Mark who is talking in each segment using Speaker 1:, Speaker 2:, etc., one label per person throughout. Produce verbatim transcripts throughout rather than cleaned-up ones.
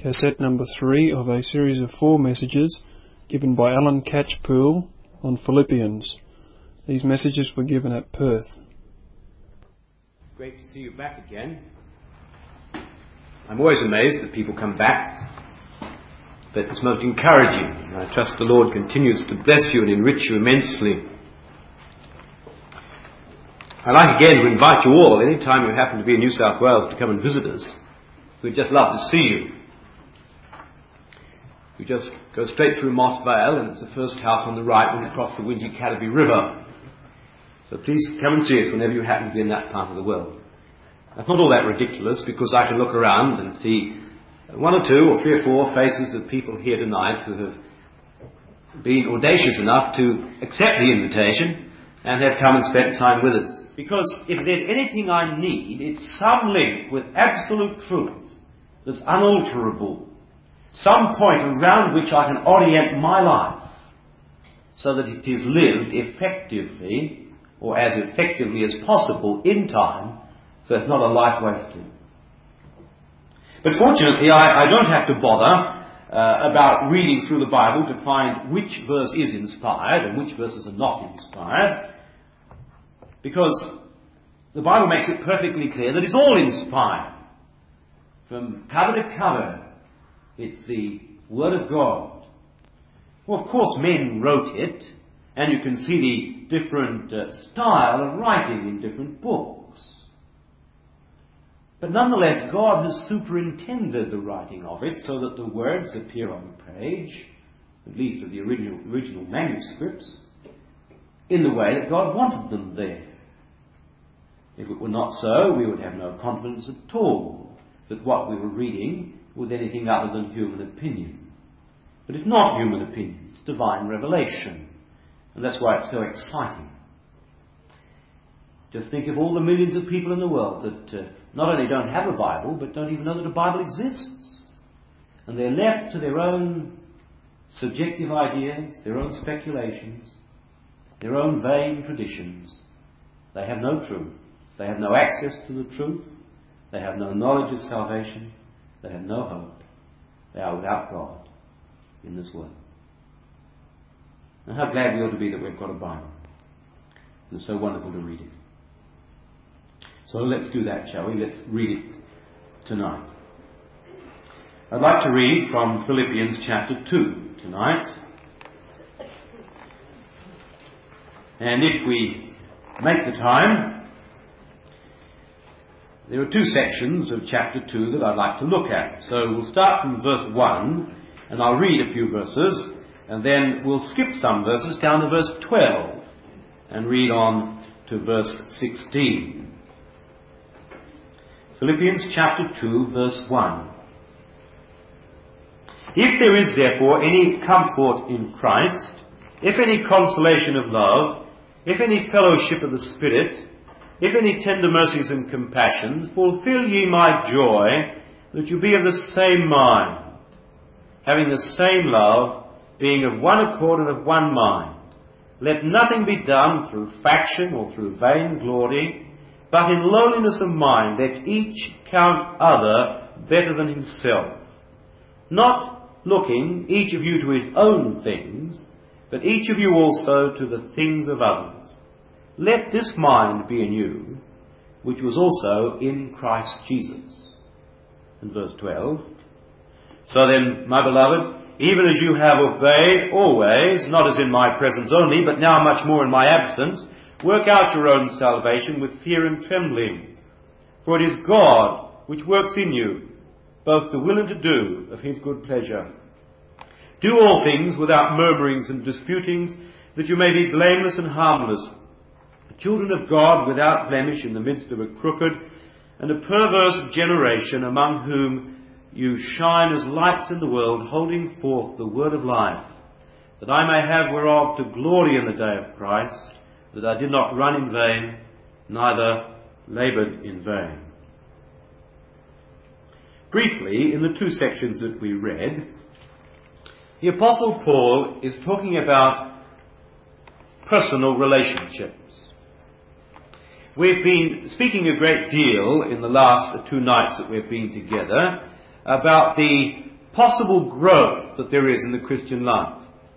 Speaker 1: cassette number three of a series of four messages given by Alan Catchpool on Philippians. These messages were given at Perth.
Speaker 2: Great to see you back again. I'm always amazed that people come back, but it's most encouraging. I trust the Lord continues to bless you and enrich you immensely. I'd like again to invite you all, any time you happen to be in New South Wales, to come and visit us. We'd just love to see you. You just go straight through Moss Vale, and it's the first house on the right when you cross the Windy Cataby River. So please come and see us whenever you happen to be in that part of the world. That's not all that ridiculous, because I can look around and see one or two or three or four faces of people here tonight who have been audacious enough to accept the invitation and have come and spent time with us. Because if there's anything I need, it's some link with absolute truth that's unalterable. Some point around which I can orient my life so that it is lived effectively, or as effectively as possible in time, so it's not a life wasted. But fortunately, I, I don't have to bother uh, about reading through the Bible to find which verse is inspired and which verses are not inspired, because the Bible makes it perfectly clear that it's all inspired. From cover to cover, it's the Word of God. Well, of course, men wrote it, and you can see the different uh, style of writing in different books. But nonetheless, God has superintended the writing of it so that the words appear on the page, at least of the original, original manuscripts, in the way that God wanted them there. If it were not so, we would have no confidence at all that what we were reading was anything other than human opinion. But it's not human opinion, it's divine revelation. And that's why it's so exciting. Just think of all the millions of people in the world that uh, not only don't have a Bible, but don't even know that a Bible exists. And they're left to their own subjective ideas, their own speculations, their own vain traditions. They have no truth. They have no access to the truth. They have no knowledge of salvation. They have no hope. They are without God in this world. And how glad we ought to be that we've got a Bible. And it's so wonderful to read it. So let's do that, shall we? Let's read it tonight. I'd like to read from Philippians chapter two tonight. And if we make the time, there are two sections of chapter two that I'd like to look at. So we'll start from verse one, and I'll read a few verses, and then we'll skip some verses down to verse twelve, and read on to verse sixteen. Philippians chapter two, verse one. If there is therefore any comfort in Christ, if any consolation of love, if any fellowship of the Spirit, if any tender mercies and compassions, fulfill ye my joy, that you be of the same mind, having the same love, being of one accord and of one mind. Let nothing be done through faction or through vain glory, but in lowliness of mind let each count other better than himself, not looking each of you to his own things, but each of you also to the things of others. Let this mind be in you, which was also in Christ Jesus. And verse twelve. So then, my beloved, even as you have obeyed always, not as in my presence only, but now much more in my absence, work out your own salvation with fear and trembling. For it is God which works in you, both to will and to do of his good pleasure. Do all things without murmurings and disputings, that you may be blameless and harmless, children of God without blemish in the midst of a crooked and a perverse generation, among whom you shine as lights in the world, holding forth the word of life, that I may have whereof to glory in the day of Christ, that I did not run in vain, neither laboured in vain. Briefly, in the two sections that we read, the Apostle Paul is talking about personal relationships. We've been speaking a great deal in the last two nights that we've been together about the possible growth that there is in the Christian life.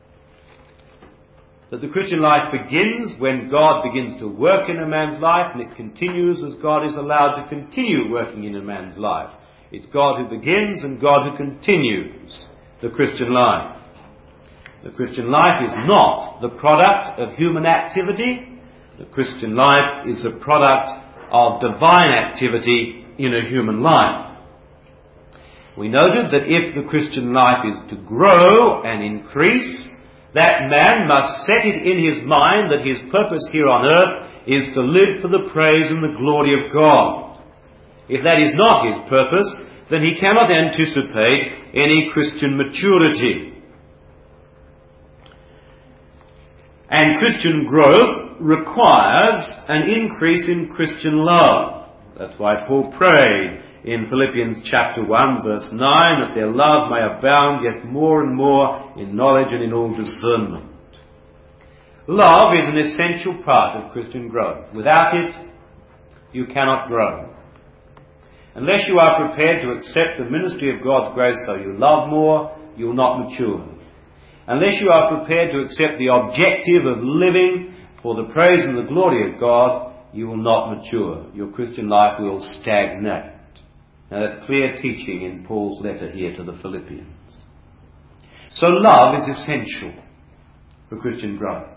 Speaker 2: That the Christian life begins when God begins to work in a man's life, and it continues as God is allowed to continue working in a man's life. It's God who begins and God who continues the Christian life. The Christian life is not the product of human activity. The Christian life is a product of divine activity in a human life. We noted that if the Christian life is to grow and increase, that man must set it in his mind that his purpose here on earth is to live for the praise and the glory of God. If that is not his purpose, then he cannot anticipate any Christian maturity. And Christian growth requires an increase in Christian love. That's why Paul prayed in Philippians chapter one verse nine that their love may abound yet more and more in knowledge and in all discernment. Love is an essential part of Christian growth. Without it, you cannot grow. Unless you are prepared to accept the ministry of God's grace so you love more, you will not mature. Unless you are prepared to accept the objective of living for the praise and the glory of God, you will not mature. Your Christian life will stagnate. Now that's clear teaching in Paul's letter here to the Philippians. So love is essential for Christian growth.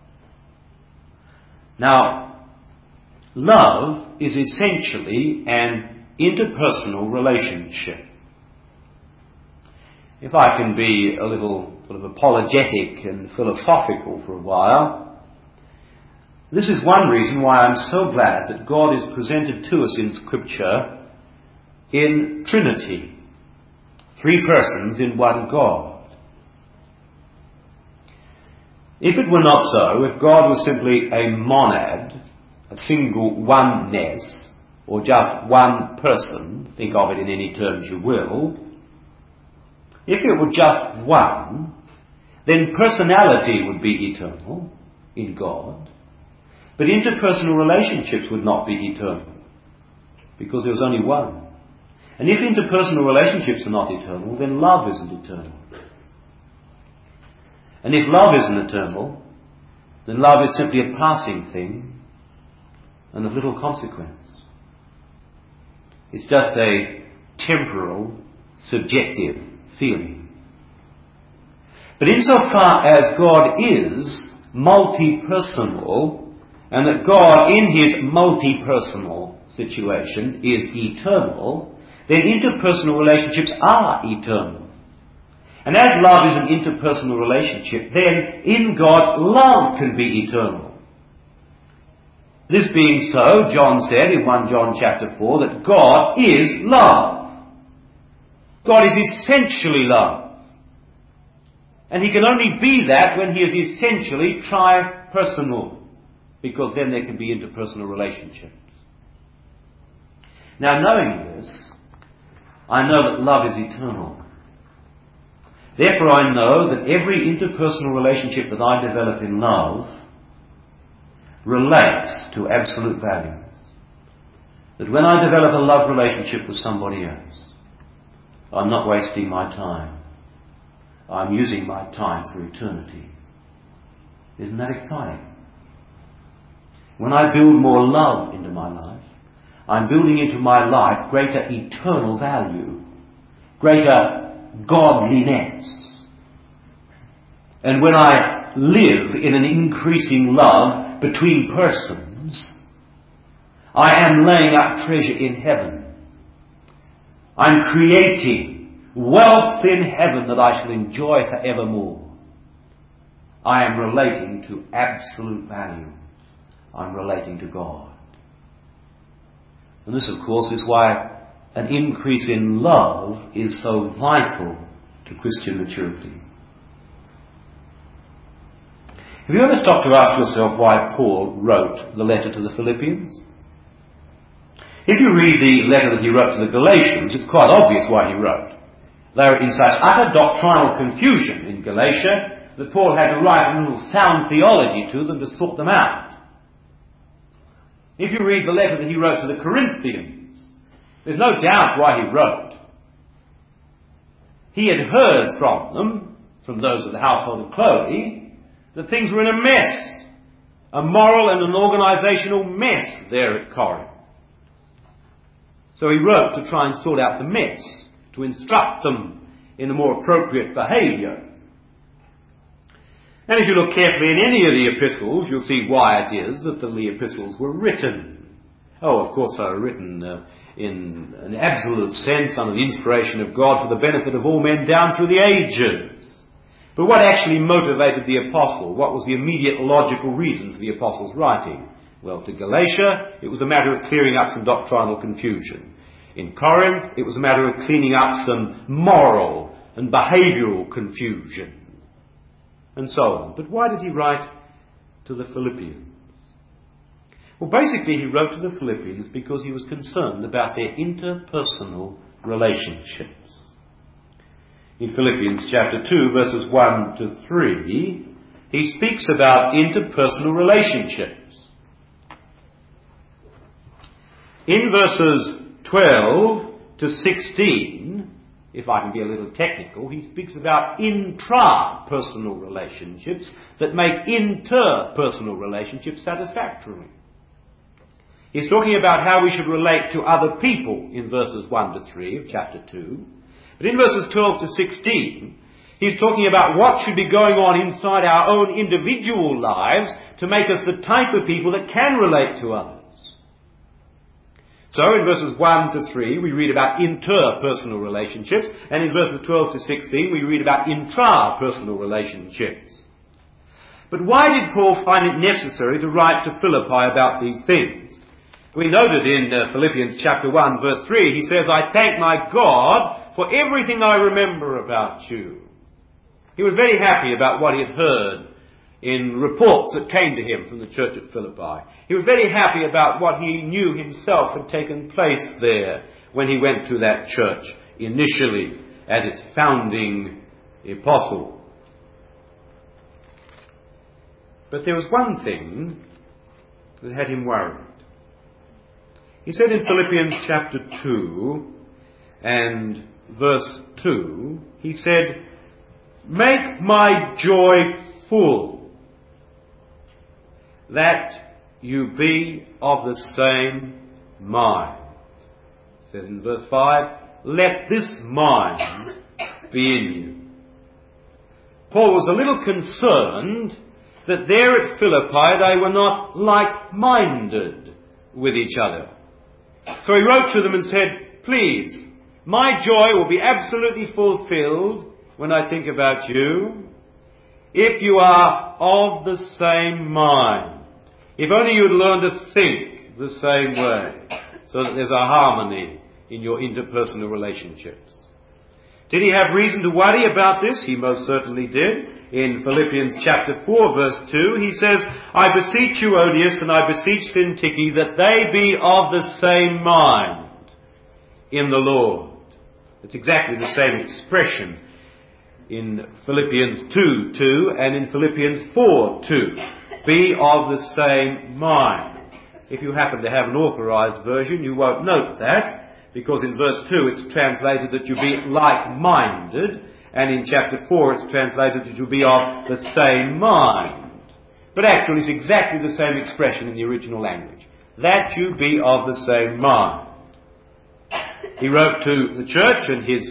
Speaker 2: Now, love is essentially an interpersonal relationship. If I can be a little sort of apologetic and philosophical for a while, this is one reason why I'm so glad that God is presented to us in Scripture in Trinity. Three persons in one God. If it were not so, if God was simply a monad, a single oneness, or just one person, think of it in any terms you will, if it were just one, then personality would be eternal in God, but interpersonal relationships would not be eternal, because there was only one. And if interpersonal relationships are not eternal, then love isn't eternal. And if love isn't eternal, then love is simply a passing thing and of little consequence. It's just a temporal, subjective feeling. But insofar as God is multi-personal, and that God in his multi-personal situation is eternal, then interpersonal relationships are eternal. And as love is an interpersonal relationship, then in God love can be eternal. This being so, John said in First John chapter four that God is love. God is essentially love. And he can only be that when he is essentially tri-personal, because then there can be interpersonal relationships. Now, knowing this, I know that love is eternal. Therefore, I know that every interpersonal relationship that I develop in love relates to absolute values. That when I develop a love relationship with somebody else, I'm not wasting my time. I'm using my time for eternity. Isn't that exciting? When I build more love into my life, I'm building into my life greater eternal value, greater godliness. And when I live in an increasing love between persons, I am laying up treasure in heaven. I'm creating wealth in heaven that I shall enjoy forevermore. I am relating to absolute value. I'm relating to God. And this, of course, is why an increase in love is so vital to Christian maturity. Have you ever stopped to ask yourself why Paul wrote the letter to the Philippians? If you read the letter that he wrote to the Galatians, it's quite obvious why he wrote. They were in such utter doctrinal confusion in Galatia that Paul had to write a little sound theology to them to sort them out. If you read the letter that he wrote to the Corinthians, there's no doubt why he wrote. he had heard from them, from those of the household of Chloe, that things were in a mess, a moral and an organisational mess there at Corinth. So he wrote to try and sort out the mess, to instruct them in a more appropriate behaviour. And if you look carefully in any of the epistles, you'll see why it is that the epistles were written. Oh, of course they were written uh, in an absolute sense under the inspiration of God for the benefit of all men down through the ages. But what actually motivated the apostle? What was the immediate logical reason for the apostle's writing? Well, to Galatia, it was a matter of clearing up some doctrinal confusion. In Corinth, it was a matter of cleaning up some moral and behavioural confusion. And so on. But why did he write to the Philippians? Well, basically he wrote to the Philippians because he was concerned about their interpersonal relationships. In Philippians chapter two, verses one to three, he speaks about interpersonal relationships. In verses twelve to sixteen, if I can be a little technical, he speaks about intrapersonal relationships that make interpersonal relationships satisfactory. He's talking about how we should relate to other people in verses one to three of chapter two. But in verses twelve to sixteen, he's talking about what should be going on inside our own individual lives to make us the type of people that can relate to others. So in verses one to three, we read about interpersonal relationships, and in verses twelve to sixteen, we read about intrapersonal relationships. But why did Paul find it necessary to write to Philippi about these things? We noted in uh, Philippians chapter one, verse three, he says, I thank my God for everything I remember about you. He was very happy about what he had heard in reports that came to him from the church at Philippi. He was very happy about what he knew himself had taken place there when he went to that church initially as its founding apostle. But there was one thing that had him worried. He said in Philippians chapter two and verse two, he said, make my joy full, that you be of the same mind. It says in verse five, let this mind be in you. Paul was a little concerned that there at Philippi they were not like-minded with each other. So he wrote to them and said, please, my joy will be absolutely fulfilled when I think about you, if you are of the same mind. If only you would learn to think the same way, so that there's a harmony in your interpersonal relationships. Did he have reason to worry about this? He most certainly did. In Philippians chapter four, verse two, he says, I beseech you, Odius, and I beseech Syntyche, that they be of the same mind in the Lord. It's exactly the same expression in Philippians two two and in Philippians four two. Be of the same mind. If you happen to have an authorized version, you won't note that, because in verse two it's translated that you be like-minded, and in chapter four it's translated that you be of the same mind. But actually it's exactly the same expression in the original language. That you be of the same mind. He wrote to the church, and his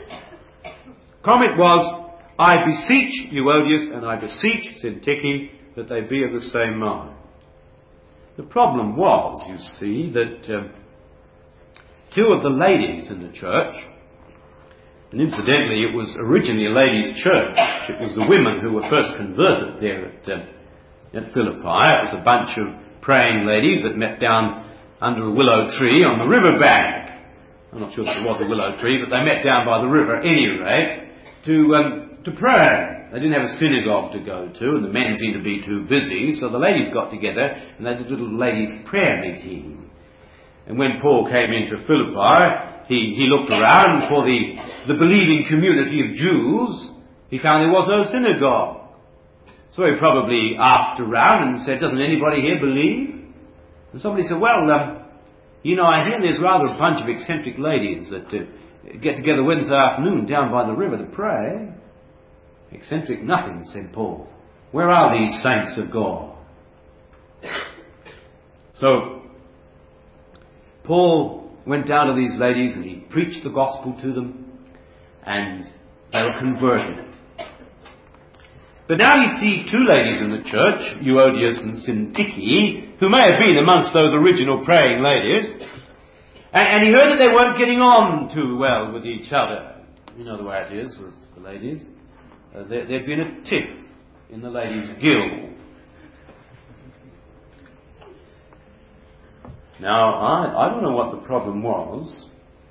Speaker 2: comment was, I beseech Euodius and I beseech Syntyche that they be of the same mind. The problem was, you see, that um, two of the ladies in the church, and incidentally it was originally a ladies' church, it was the women who were first converted there at, um, at Philippi. It was a bunch of praying ladies that met down under a willow tree on the river bank. I'm not sure if it was a willow tree, but they met down by the river at any rate to um, to pray. They didn't have a synagogue to go to, and the men seemed to be too busy, so the ladies got together and they did a little ladies' prayer meeting. And when Paul came into Philippi, he, he looked around for the, the believing community of Jews. He found there was no synagogue. So he probably asked around and said, doesn't anybody here believe? And somebody said, well, um, you know, I hear there's rather a bunch of eccentric ladies that uh, get together Wednesday afternoon down by the river to pray. Eccentric nothing, said Paul. Where are these saints of God? So, Paul went down to these ladies and he preached the gospel to them, and they were converted. But now he sees two ladies in the church, Euodias and Syntyche, who may have been amongst those original praying ladies, and, and he heard that they weren't getting on too well with each other. You know the way it is with the ladies. Uh, there, there'd been a tiff in the ladies' guild. Now, I, I don't know what the problem was.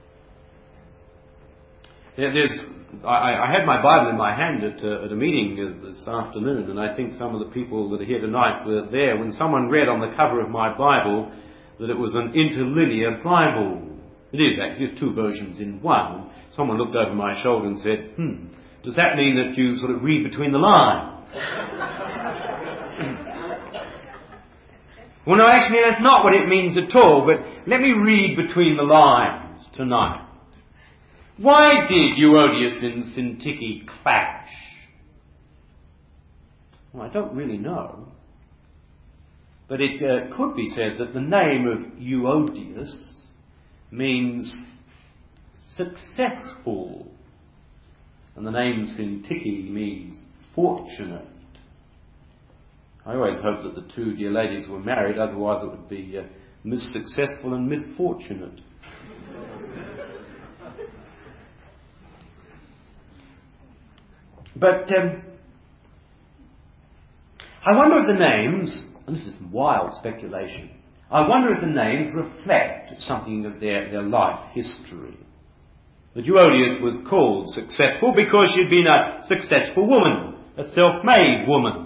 Speaker 2: There, there's, I, I had my Bible in my hand at, uh, at a meeting this afternoon, and I think some of the people that are here tonight were there when someone read on the cover of my Bible that it was an interlinear Bible. It is actually, there's two versions in one. Someone looked over my shoulder and said, hmm, does that mean that you sort of read between the lines? Well, no, actually, that's not what it means at all, but let me read between the lines tonight. Why did Euodias and Syntyche clash? Well, I don't really know. But it uh, could be said that the name of Euodias means successful, and the name Syntyche means fortunate. I always hoped that the two dear ladies were married, otherwise it would be uh, missuccessful and misfortunate. But um, I wonder if the names, and this is wild speculation, I wonder if the names reflect something of their, their life history. That Euodias was called successful because she'd been a successful woman, a self-made woman.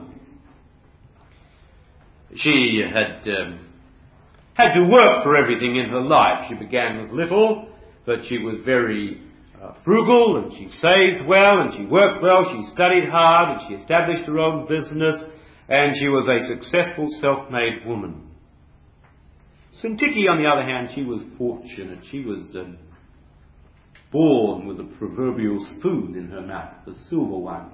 Speaker 2: She had um, had to work for everything in her life. She began with little, but she was very uh, frugal, and she saved well, and she worked well, she studied hard, and she established her own business, and she was a successful self-made woman. Syntyche, on the other hand, she was fortunate. She was um, born with a proverbial spoon in her mouth, the silver one.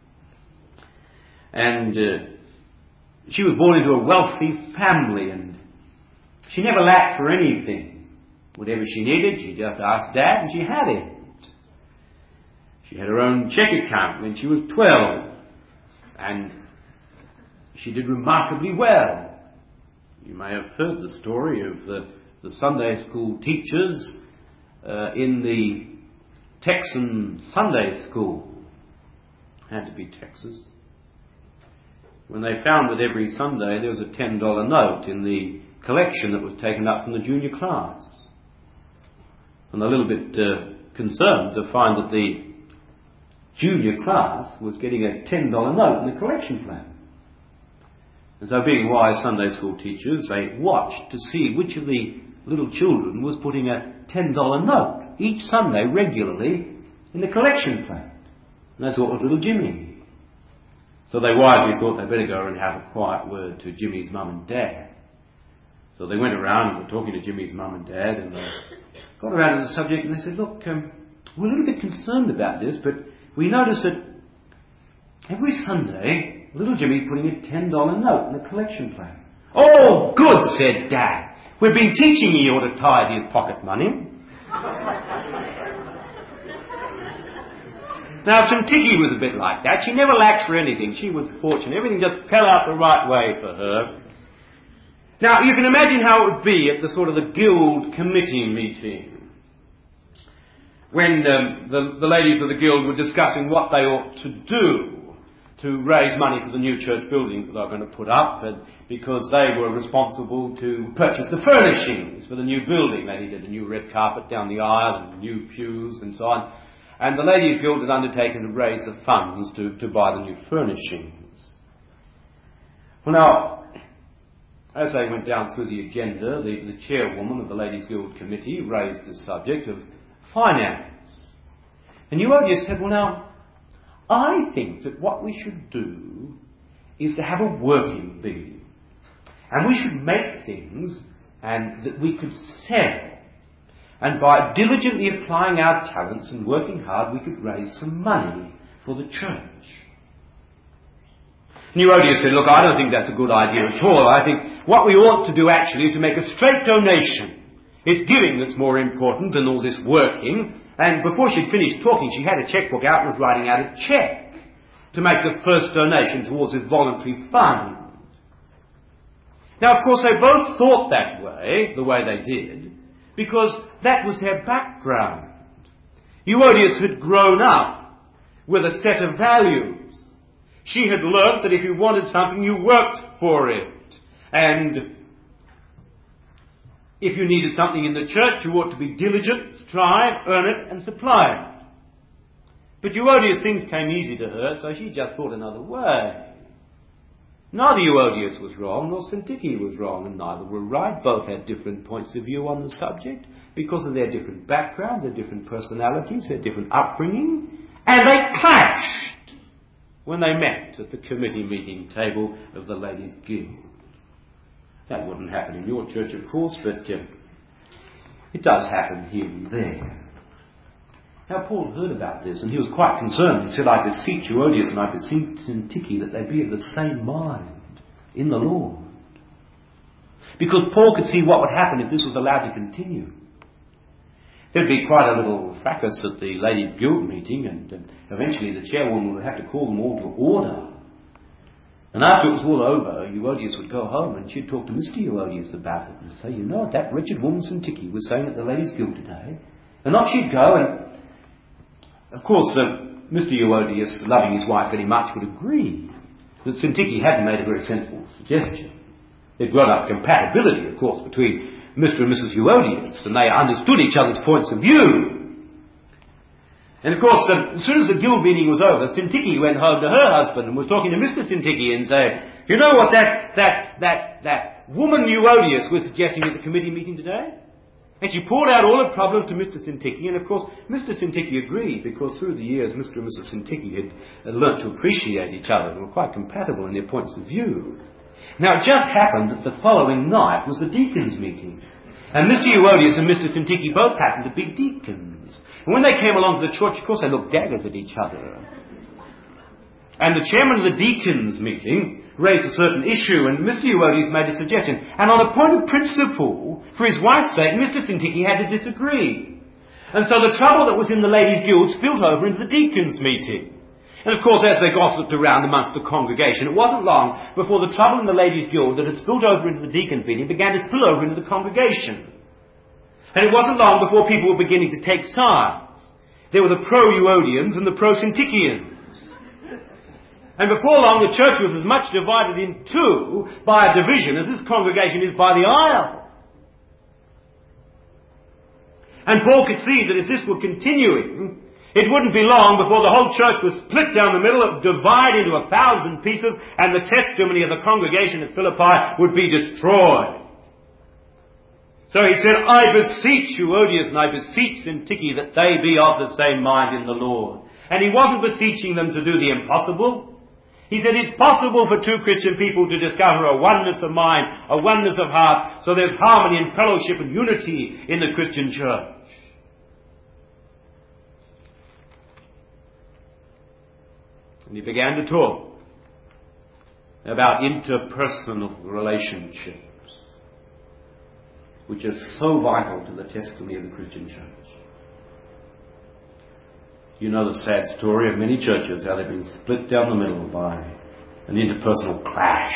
Speaker 2: And uh, she was born into a wealthy family, and she never lacked for anything. Whatever she needed, she just asked Dad, and she had it. She had her own check account when she was twelve, and she did remarkably well. You may have heard the story of the, the Sunday school teachers uh, in the Texan Sunday school. Had to be Texas. When they found that every Sunday there was a ten dollar note in the collection that was taken up from the junior class. And a little bit uh, concerned to find that the junior class was getting a ten dollar note in the collection plan. And so, being wise Sunday school teachers, they watched to see which of the little children was putting a ten dollar note each Sunday regularly in the collection plate. And they thought it was little Jimmy. So they wisely thought they'd better go and have a quiet word to Jimmy's mum and dad. So they went around and were talking to Jimmy's mum and dad, and they got around to the subject, and they said, look, um, we're a little bit concerned about this, but we noticed that every Sunday little Jimmy's putting a ten dollar note in the collection plate. Oh, good, said Dad. We've been teaching you how to tidy his pocket money. Now, Syntyche was a bit like that. She never lacked for anything. She was fortunate. Everything just fell out the right way for her. Now, you can imagine how it would be at the sort of the guild committee meeting, when um, the, the ladies of the guild were discussing what they ought to do to raise money for the new church building that they were going to put up, and because they were responsible to purchase the furnishings for the new building. They needed a new red carpet down the aisle and new pews and so on. And the Ladies' Guild had undertaken to raise the funds to, to buy the new furnishings. Well, now, as they went down through the agenda, the, the chairwoman of the Ladies' Guild committee raised the subject of finance. And Euodias said, well, now, I think that what we should do is to have a working bee. And we should make things and that we could sell. and by diligently applying our talents and working hard, we could raise some money for the church. Euodius said, look, I don't think that's a good idea at all. I think what we ought to do actually is to make a straight donation. It's giving that's more important than all this working. And before she'd finished talking, she had a chequebook out and was writing out a cheque to make the first donation towards this voluntary fund. Now, of course, they both thought that way, the way they did, because that was their background. Euodius had grown up with a set of values. She had learnt that if you wanted something, you worked for it. And if you needed something in the church, you ought to be diligent, strive, earn it, and supply it. But Euodius, things came easy to her, so she just thought another way. Neither Euodius was wrong, nor Syntyche was wrong, and neither were right. Both had different points of view on the subject, because of their different background, their different personalities, their different upbringing, and they clashed when they met at the committee meeting table of the Ladies' Guild. That wouldn't happen in your church, of course, but uh, it does happen here and there. Now, Paul heard about this, and he was quite concerned. He said, I beseech Euodius and I beseech Syntyche that they be of the same mind in the Lord. Because Paul could see what would happen if this was allowed to continue. There'd be quite a little fracas at the Ladies' Guild meeting, and uh, eventually the chairwoman would have to call them all to order. And after it was all over, Euodius would go home and she'd talk to Mister Euodius about it and say, you know, that wretched woman Syntyche was saying at the Ladies' Guild today. And off she'd go, and of course, uh, Mister Euodius, loving his wife very much, would agree that Syntyche hadn't made a very sensible suggestion. There'd grown up compatibility, of course, between Mister and Missus Euodius, and they understood each other's points of view. And of course, um, as soon as the guild meeting was over, Syntyche went home to her husband and was talking to Mister Syntyche and saying, you know what that, that, that, that woman Euodius was suggesting at the committee meeting today? And she poured out all her problems to Mister Syntyche, and of course, Mister Syntyche agreed, because through the years, Mister and Missus Syntyche had uh, learnt to appreciate each other and were quite compatible in their points of view. Now, it just happened that the following night was the deacons' meeting. And Mister Euodius and Mister Syntyche both happened to be deacons. And when they came along to the church, of course, they looked daggers at each other. And the chairman of the deacons' meeting raised a certain issue, and Mister Euodius made a suggestion. And on a point of principle, for his wife's sake, Mister Syntyche had to disagree. And so the trouble that was in the Ladies' Guild spilled over into the deacons' meeting. And of course, as they gossiped around amongst the congregation, it wasn't long before the trouble in the Ladies' Guild that had spilled over into the deacons' meeting began to spill over into the congregation. And it wasn't long before people were beginning to take sides. There were the pro-Euodians and the pro-Syntychians. And before long, the church was as much divided in two by a division as this congregation is by the aisle. And Paul could see that if this were continuing, it wouldn't be long before the whole church was split down the middle, divided into a thousand pieces, and the testimony of the congregation at Philippi would be destroyed. So he said, I beseech Euodius and I beseech Syntyche that they be of the same mind in the Lord. And he wasn't beseeching them to do the impossible. He said it's possible for two Christian people to discover a oneness of mind, a oneness of heart, so there's harmony and fellowship and unity in the Christian church. And he began to talk about interpersonal relationships, which are so vital to the testimony of the Christian church. You know the sad story of many churches, how they've been split down the middle by an interpersonal clash.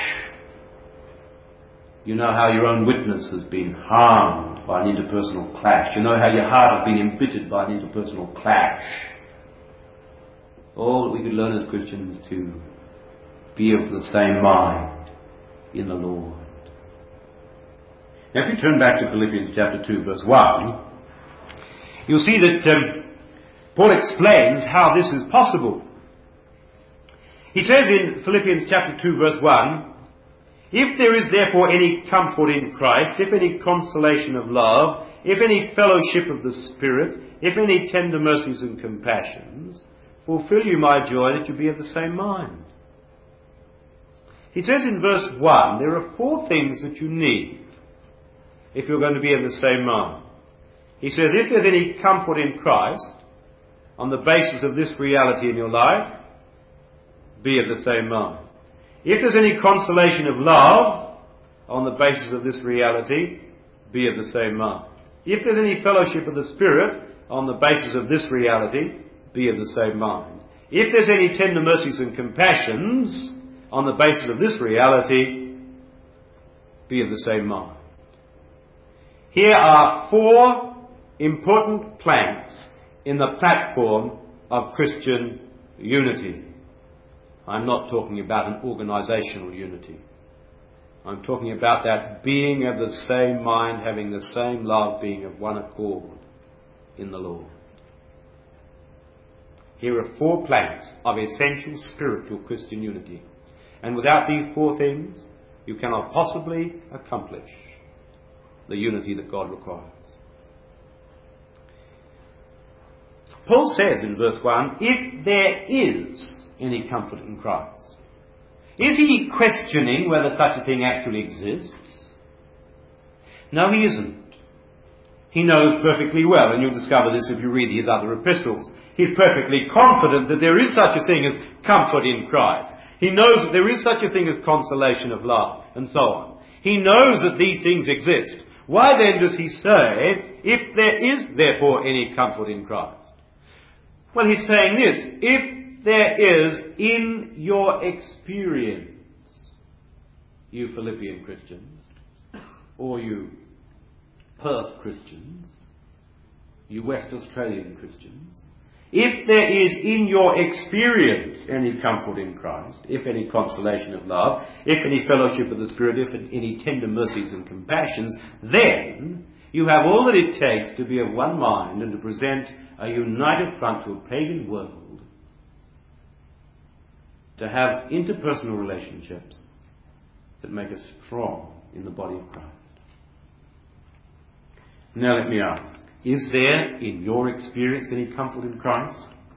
Speaker 2: You know how your own witness has been harmed by an interpersonal clash. You know how your heart has been embittered by an interpersonal clash. All that we could learn as Christians is to be of the same mind in the Lord. Now, if you turn back to Philippians chapter two, verse one, you'll see that um, Paul explains how this is possible. He says in Philippians chapter two, verse one, if there is therefore any comfort in Christ, if any consolation of love, if any fellowship of the Spirit, if any tender mercies and compassions, fulfill you my joy that you be of the same mind. He says in verse one, there are four things that you need if you're going to be of the same mind. He says, if there's any comfort in Christ, on the basis of this reality in your life, be of the same mind. If there's any consolation of love, on the basis of this reality, be of the same mind. If there's any fellowship of the Spirit, on the basis of this reality, be of the same mind. If there's any tender mercies and compassions, on the basis of this reality, be of the same mind. Here are four important planks in the platform of Christian unity. I'm not talking about an organizational unity. I'm talking about that being of the same mind, having the same love, being of one accord in the Lord. Here are four planks of essential spiritual Christian unity. And without these four things, you cannot possibly accomplish the unity that God requires. Paul says in verse one, if there is any comfort in Christ. Is he questioning whether such a thing actually exists? No, he isn't. He knows perfectly well, and you'll discover this if you read his other epistles. He's perfectly confident that there is such a thing as comfort in Christ. He knows that there is such a thing as consolation of love, and so on. He knows that these things exist. Why then does he say, if there is therefore any comfort in Christ? Well, he's saying this, if there is in your experience, you Philippian Christians, or you Perth Christians, you West Australian Christians, if there is in your experience any comfort in Christ, if any consolation of love, if any fellowship of the Spirit, if any tender mercies and compassions, then you have all that it takes to be of one mind and to present a united front to a pagan world, to have interpersonal relationships that make us strong in the body of Christ. Now let me ask, is there in your experience any comfort in Christ?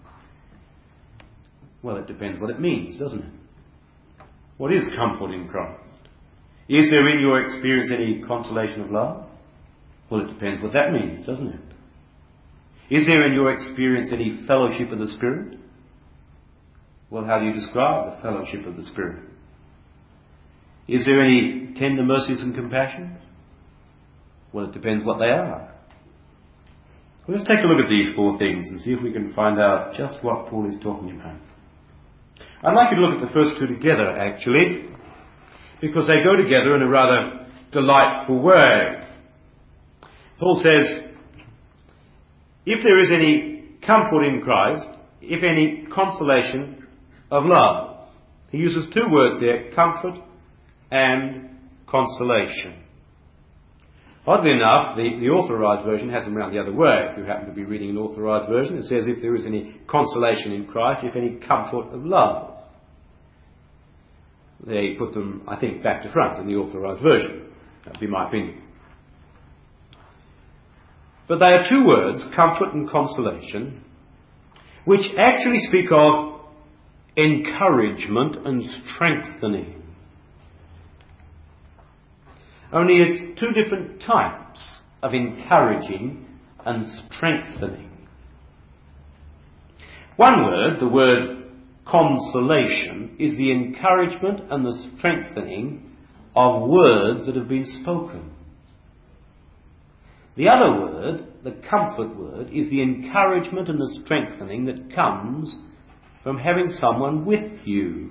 Speaker 2: Well, it depends what it means, doesn't it? What is comfort in Christ? Is there in your experience any consolation of love? Well, it depends what that means, doesn't it? Is there in your experience any fellowship of the Spirit? Well, how do you describe the fellowship of the Spirit? Is there any tender mercies and compassions? Well, it depends what they are. Let's take a look at these four things and see if we can find out just what Paul is talking about. I'd like you to look at the first two together, actually, because they go together in a rather delightful way. Paul says, if there is any comfort in Christ, if any consolation of love. He uses two words there, comfort and consolation. Oddly enough, the, the Authorised Version has them around the other way. If you happen to be reading an Authorised Version, it says if there is any consolation in Christ, if any comfort of love. They put them, I think, back to front in the Authorised Version. That would be my opinion. But they are two words, comfort and consolation, which actually speak of encouragement and strengthening. Only it's two different types of encouraging and strengthening. One word, the word consolation, is the encouragement and the strengthening of words that have been spoken. The other word, the comfort word, is the encouragement and the strengthening that comes from having someone with you.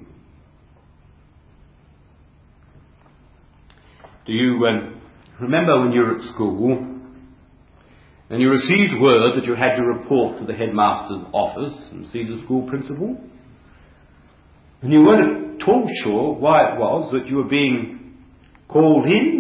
Speaker 2: Do you um, remember when you were at school and you received word that you had to report to the headmaster's office and see the school principal? And you weren't at all sure why it was that you were being called in?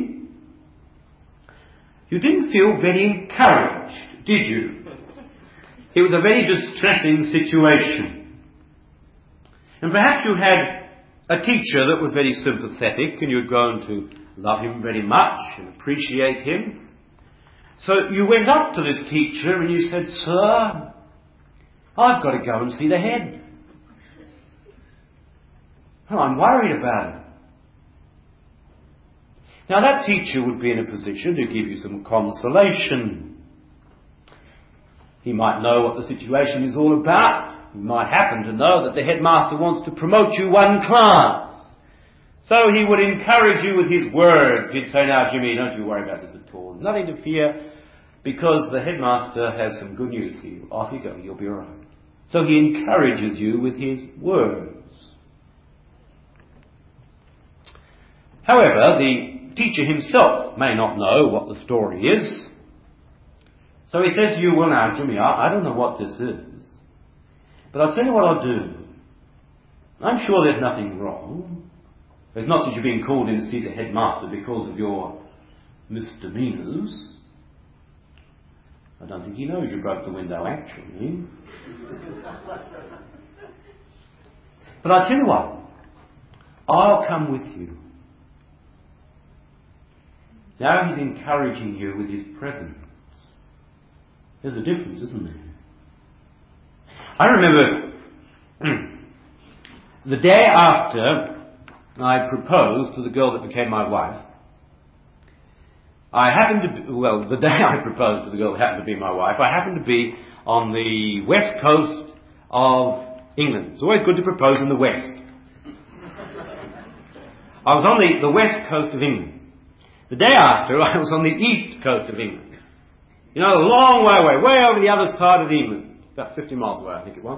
Speaker 2: You didn't feel very encouraged, did you? It was a very distressing situation. And perhaps you had a teacher that was very sympathetic and you'd grown to love him very much and appreciate him. So you went up to this teacher and you said, "Sir, I've got to go and see the head. Oh, I'm worried about him." Now that teacher would be in a position to give you some consolation. He might know what the situation is all about. He might happen to know that the headmaster wants to promote you one class. So he would encourage you with his words. He'd say, now, Jimmy, don't you worry about this at all. Nothing to fear, because the headmaster has some good news for you. Off you go, you'll be all right. So he encourages you with his words. However, the teacher himself may not know what the story is. So he says to you, well now, Jimmy, I, I don't know what this is, but I'll tell you what I'll do. I'm sure there's nothing wrong. It's not that you're being called in to see the headmaster because of your misdemeanours. I don't think he knows you broke the window, actually. But I'll tell you what, I'll come with you. Now he's encouraging you with his presence. There's a difference, isn't there? I remember the day after I proposed to the girl that became my wife, I happened to be, well, the day I proposed to the girl that happened to be my wife, I happened to be on the west coast of England. It's always good to propose in the west. I was on the, the west coast of England. The day after, I was on the east coast of England. You know, a long way away, way over the other side of England. About fifty miles away, I think it was.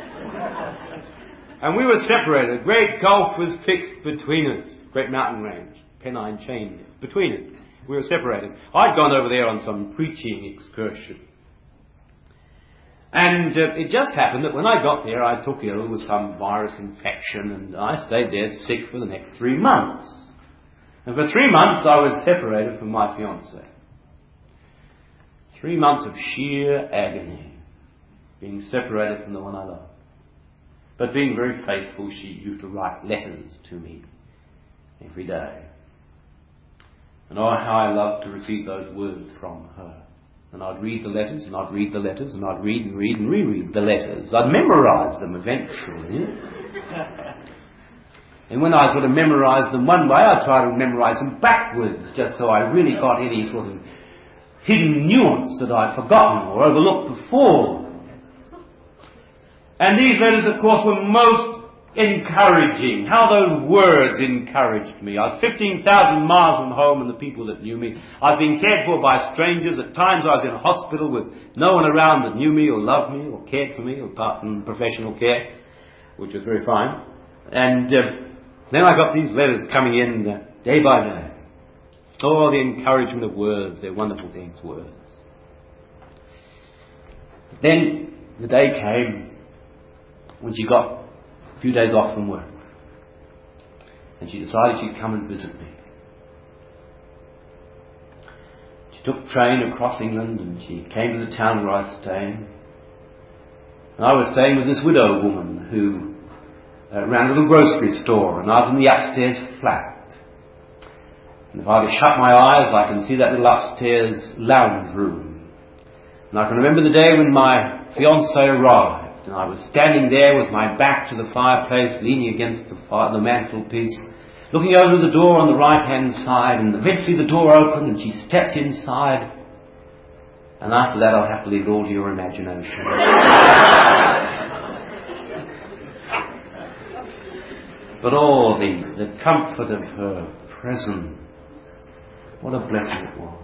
Speaker 2: And we were separated. A great gulf was fixed between us. Great mountain range. Pennine chain between us. We were separated. I'd gone over there on some preaching excursion. And uh, it just happened that when I got there, I took ill with some virus infection, and I stayed there sick for the next three months. And for three months I was separated from my fiancée. Three months of sheer agony, being separated from the one I loved. But being very faithful, she used to write letters to me every day. And oh, how I loved to receive those words from her. And I'd read the letters, and I'd read the letters, and I'd read and read and reread the letters. I'd memorise them eventually. And when I sort of memorised them one way, I'd try to memorise them backwards, just so I really got any sort of hidden nuance that I'd forgotten or overlooked before. And these letters, of course, were most encouraging. How those words encouraged me. I was fifteen thousand miles from home and the people that knew me. I'd been cared for by strangers. At times I was in a hospital with no one around that knew me or loved me or cared for me, apart from professional care, which was very fine. And uh, then I got these letters coming in uh, day by day. Oh, the encouragement of words. They're wonderful things, words. Then the day came when she got a few days off from work. And she decided she'd come and visit me. She took train across England and she came to the town where I was staying. And I was staying with this widow woman who uh, ran a little grocery store, and I was in the upstairs flat. And if I were to shut my eyes, I can see that little upstairs lounge room. And I can remember the day when my fiancée arrived, and I was standing there with my back to the fireplace, leaning against the, fire, the mantelpiece, looking over the door on the right-hand side, and eventually the door opened and she stepped inside. And after that, I'll have to leave it all to your imagination. But oh, the, the comfort of her presence. What a blessing it was.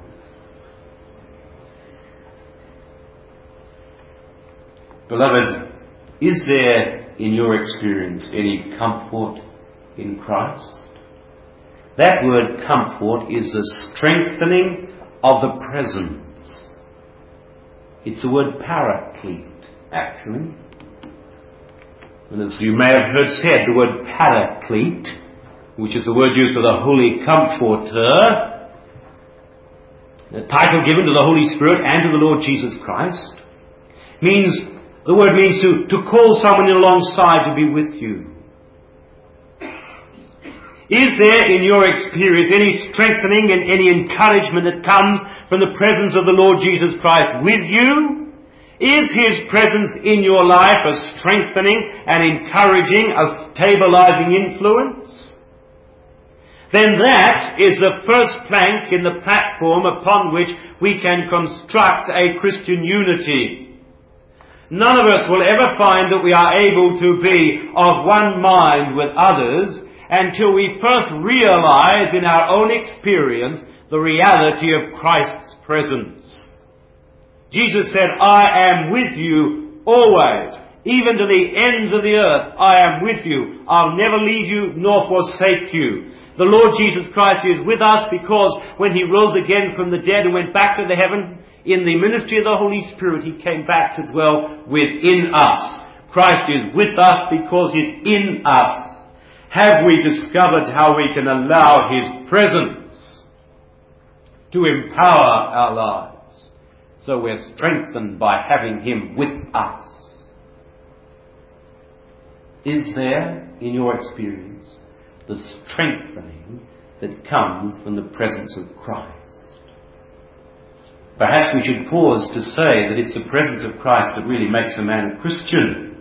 Speaker 2: Beloved, is there in your experience any comfort in Christ? That word comfort is a strengthening of the presence. It's the word paraclete, actually. And as you may have heard said, the word paraclete, which is the word used for the Holy Comforter, the title given to the Holy Spirit and to the Lord Jesus Christ, means, the word means to, to call someone alongside to be with you. Is there in your experience any strengthening and any encouragement that comes from the presence of the Lord Jesus Christ with you? Is His presence in your life a strengthening and encouraging, a stabilizing influence? Then that is the first plank in the platform upon which we can construct a Christian unity. None of us will ever find that we are able to be of one mind with others until we first realize in our own experience the reality of Christ's presence. Jesus said, I am with you always, even to the ends of the earth. I am with you. I'll never leave you nor forsake you. The Lord Jesus Christ is with us because when He rose again from the dead and went back to the heaven, in the ministry of the Holy Spirit, He came back to dwell within us. Christ is with us because He's in us. Have we discovered how we can allow His presence to empower our lives so we're strengthened by having Him with us? Is there, in your experience, the strengthening that comes from the presence of Christ? Perhaps we should pause to say that it's the presence of Christ that really makes a man a Christian.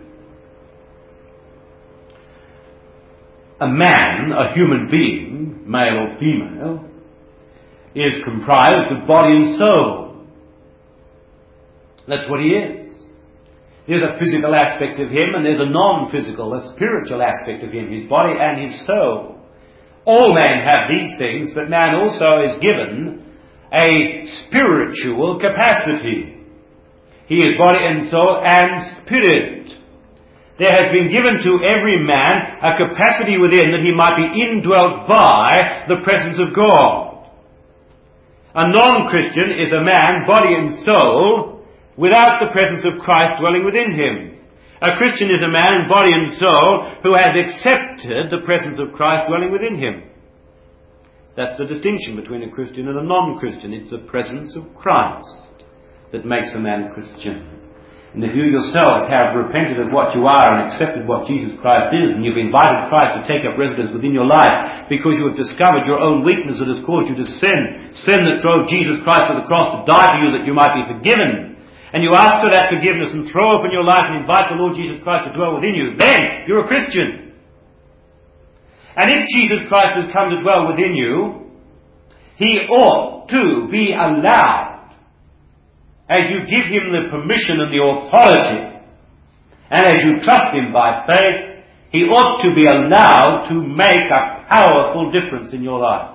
Speaker 2: A man, a human being, male or female, is comprised of body and soul. That's what he is. There's a physical aspect of him and there's a non-physical, a spiritual aspect of him, his body and his soul. All men have these things, but man also is given a spiritual capacity. He is body and soul and spirit. There has been given to every man a capacity within that he might be indwelt by the presence of God. A non-Christian is a man, body and soul, without the presence of Christ dwelling within him. A Christian is a man, body and soul, who has accepted the presence of Christ dwelling within him. That's the distinction between a Christian and a non-Christian. It's the presence of Christ that makes a man a Christian. And if you yourself have repented of what you are and accepted what Jesus Christ is, and you've invited Christ to take up residence within your life because you have discovered your own weakness that has caused you to sin, sin that drove Jesus Christ to the cross to die for you that you might be forgiven, and you ask for that forgiveness and throw open your life and invite the Lord Jesus Christ to dwell within you, then you're a Christian. And if Jesus Christ has come to dwell within you, He ought to be allowed, as you give Him the permission and the authority, and as you trust Him by faith, He ought to be allowed to make a powerful difference in your life.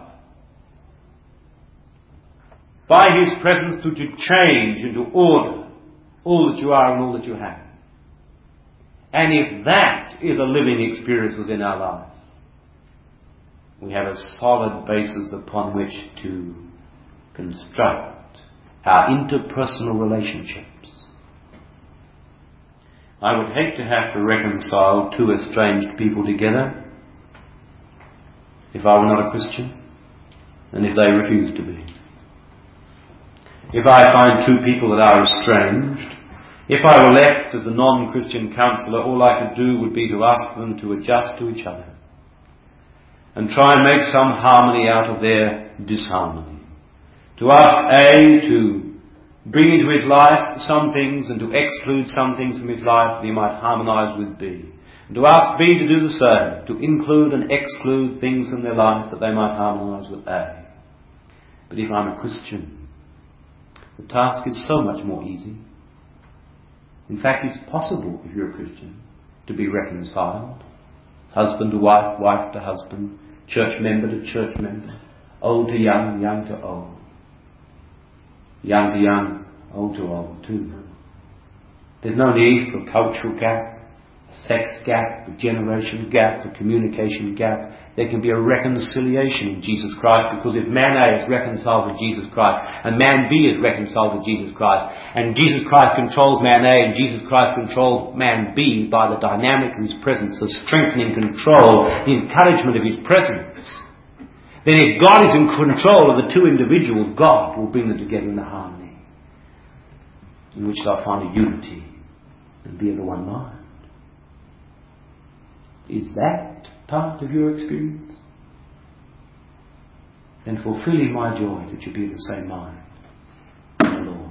Speaker 2: By His presence to change and to order all that you are and all that you have. And if that is a living experience within our life, we have a solid basis upon which to construct our interpersonal relationships. I would hate to have to reconcile two estranged people together if I were not a Christian and if they refuse to be. If I find two people that are estranged, if I were left as a non-Christian counsellor, all I could do would be to ask them to adjust to each other and try and make some harmony out of their disharmony. To ask A to bring into his life some things and to exclude some things from his life that he might harmonise with B. And to ask B to do the same, to include and exclude things from their life that they might harmonise with A. But if I'm a Christian, the task is so much more easy. In fact, it's possible, if you're a Christian, to be reconciled. Husband to wife, wife to husband, church member to church member, old to young, young to old. Young to young, old to old too. There's no need for a cultural gap, a sex gap, a generation gap, a communication gap. There can be a reconciliation in Jesus Christ, because if man A is reconciled to Jesus Christ and man B is reconciled to Jesus Christ, and Jesus Christ controls man A and Jesus Christ controls man B by the dynamic of His presence, the strengthening control, the encouragement of His presence, then if God is in control of the two individuals, God will bring them together in a harmony in which they'll find a unity and be of the one mind. Is that part of your experience? Then fulfilling my joy that you be of the same mind with the Lord.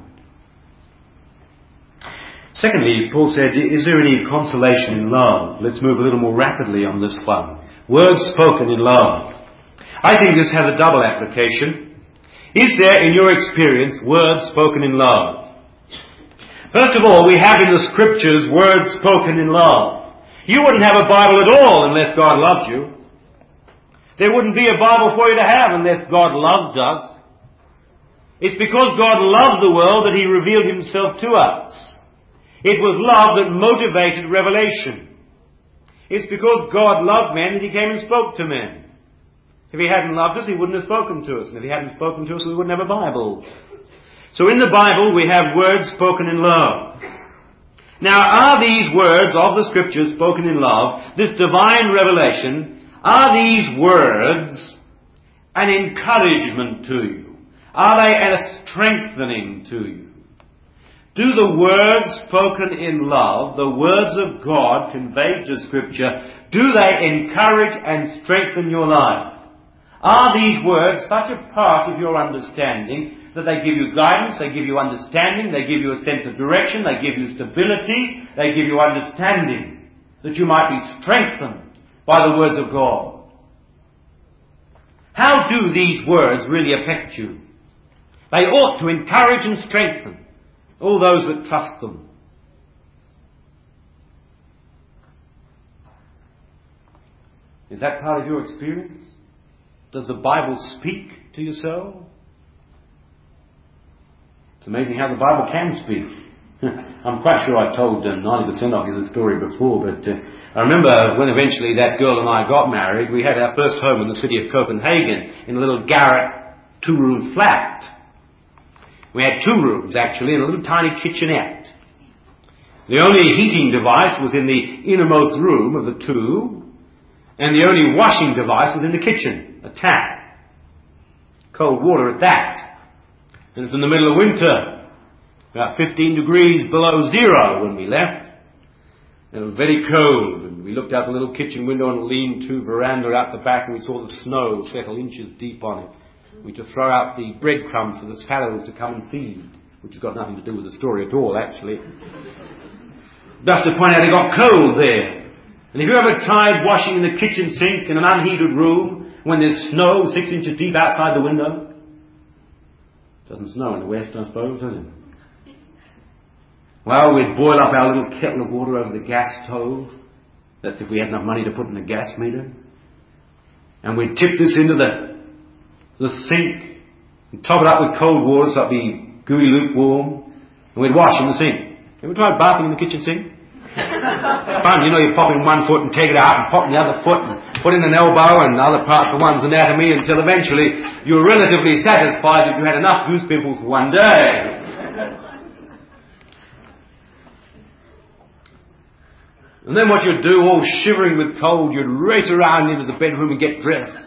Speaker 2: Secondly, Paul said, is there any consolation in love? Let's move a little more rapidly on this one. Words spoken in love. I think this has a double application. Is there, in your experience, words spoken in love? First of all, we have in the Scriptures words spoken in love. You wouldn't have a Bible at all unless God loved you. There wouldn't be a Bible for you to have unless God loved us. It's because God loved the world that He revealed Himself to us. It was love that motivated revelation. It's because God loved men that He came and spoke to men. If He hadn't loved us, He wouldn't have spoken to us. And if He hadn't spoken to us, we wouldn't have a Bible. So in the Bible, we have words spoken in love. Now, are these words of the Scriptures spoken in love, this divine revelation, are these words an encouragement to you? Are they a strengthening to you? Do the words spoken in love, the words of God conveyed to Scripture, do they encourage and strengthen your life? Are these words such a part of your understanding that they give you guidance, they give you understanding, they give you a sense of direction, they give you stability, they give you understanding, that you might be strengthened by the words of God? How do these words really affect you? They ought to encourage and strengthen all those that trust them. Is that part of your experience? Does the Bible speak to your soul? It's amazing how the Bible can speak. I'm quite sure I told uh, ninety percent of you the story before, but uh, I remember when eventually that girl and I got married, we had our first home in the city of Copenhagen in a little garret two-room flat. We had two rooms, actually, and a little tiny kitchenette. The only heating device was in the innermost room of the two, and the only washing device was in the kitchen, a tap. Cold water at that. And it was in the middle of winter, about fifteen degrees below zero when we left. And it was very cold, and we looked out the little kitchen window and a lean-to veranda out the back, and we saw the snow settle inches deep on it. We had to throw out the breadcrumbs for the sparrows to come and feed, which has got nothing to do with the story at all, actually. Just to point out it got cold there. And have you ever tried washing in the kitchen sink in an unheated room when there's snow six inches deep outside the window? Doesn't snow in the west, I suppose, does it? Well, we'd boil up our little kettle of water over the gas stove. That's if we had enough money to put in a gas meter. And we'd tip this into the the sink and top it up with cold water so it'd be gooey lukewarm, and we'd wash in the sink. Ever tried bathing in the kitchen sink? It's fun, you know, you pop in one foot and take it out and pop in the other foot and put in an elbow and other parts of one's anatomy until eventually you were relatively satisfied that you had enough goose pimples for one day. And then what you'd do, all shivering with cold, you'd race around into the bedroom and get dressed.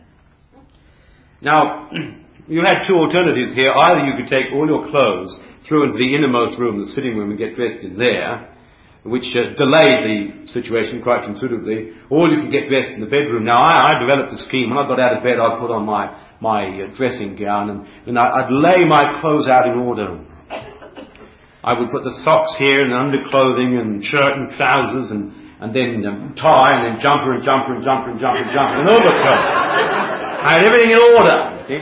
Speaker 2: Now, you had two alternatives here. Either you could take all your clothes through into the innermost room, the sitting room, and get dressed in there, which uh, delayed the situation quite considerably, or you could get dressed in the bedroom. Now, I, I developed a scheme. When I got out of bed, I'd put on my, my uh, dressing gown, and, and I, I'd lay my clothes out in order. I would put the socks here, and underclothing, and shirt and trousers, and, and then um, tie, and then jumper, and jumper, and jumper, and jumper, and jumper, and overcoat. I had everything in order, you see.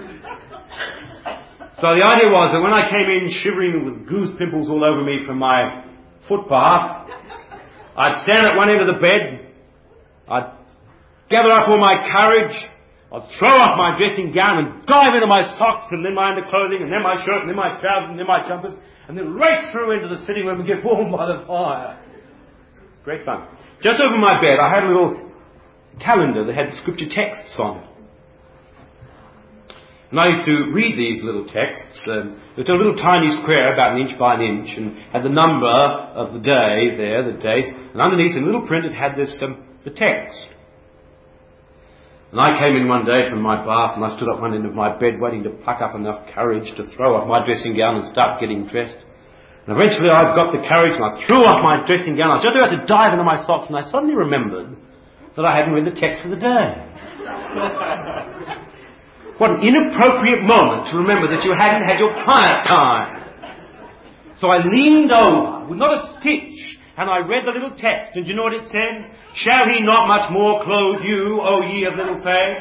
Speaker 2: So the idea was that when I came in shivering with goose pimples all over me from my footbath, I'd stand at one end of the bed, I'd gather up all my courage, I'd throw off my dressing gown and dive into my socks and then my underclothing and then my shirt and then my trousers and then my jumpers and then race through into the sitting room and get warm by the fire. Great fun. Just over my bed I had a little calendar that had scripture texts on it. And I used to read these little texts. Um, it was a little tiny square, about an inch by an inch, and had the number of the day there, the date, and underneath in little print it had this, um, the text. And I came in one day from my bath and I stood at one end of my bed waiting to pluck up enough courage to throw off my dressing gown and start getting dressed. And eventually I got the courage and I threw off my dressing gown. I was just about to dive into my socks and I suddenly remembered that I hadn't read the text for the day. What an inappropriate moment to remember that you hadn't had your quiet time. So I leaned over with not a stitch and I read the little text. And do you know what it said? Shall he not much more clothe you, O ye of little faith?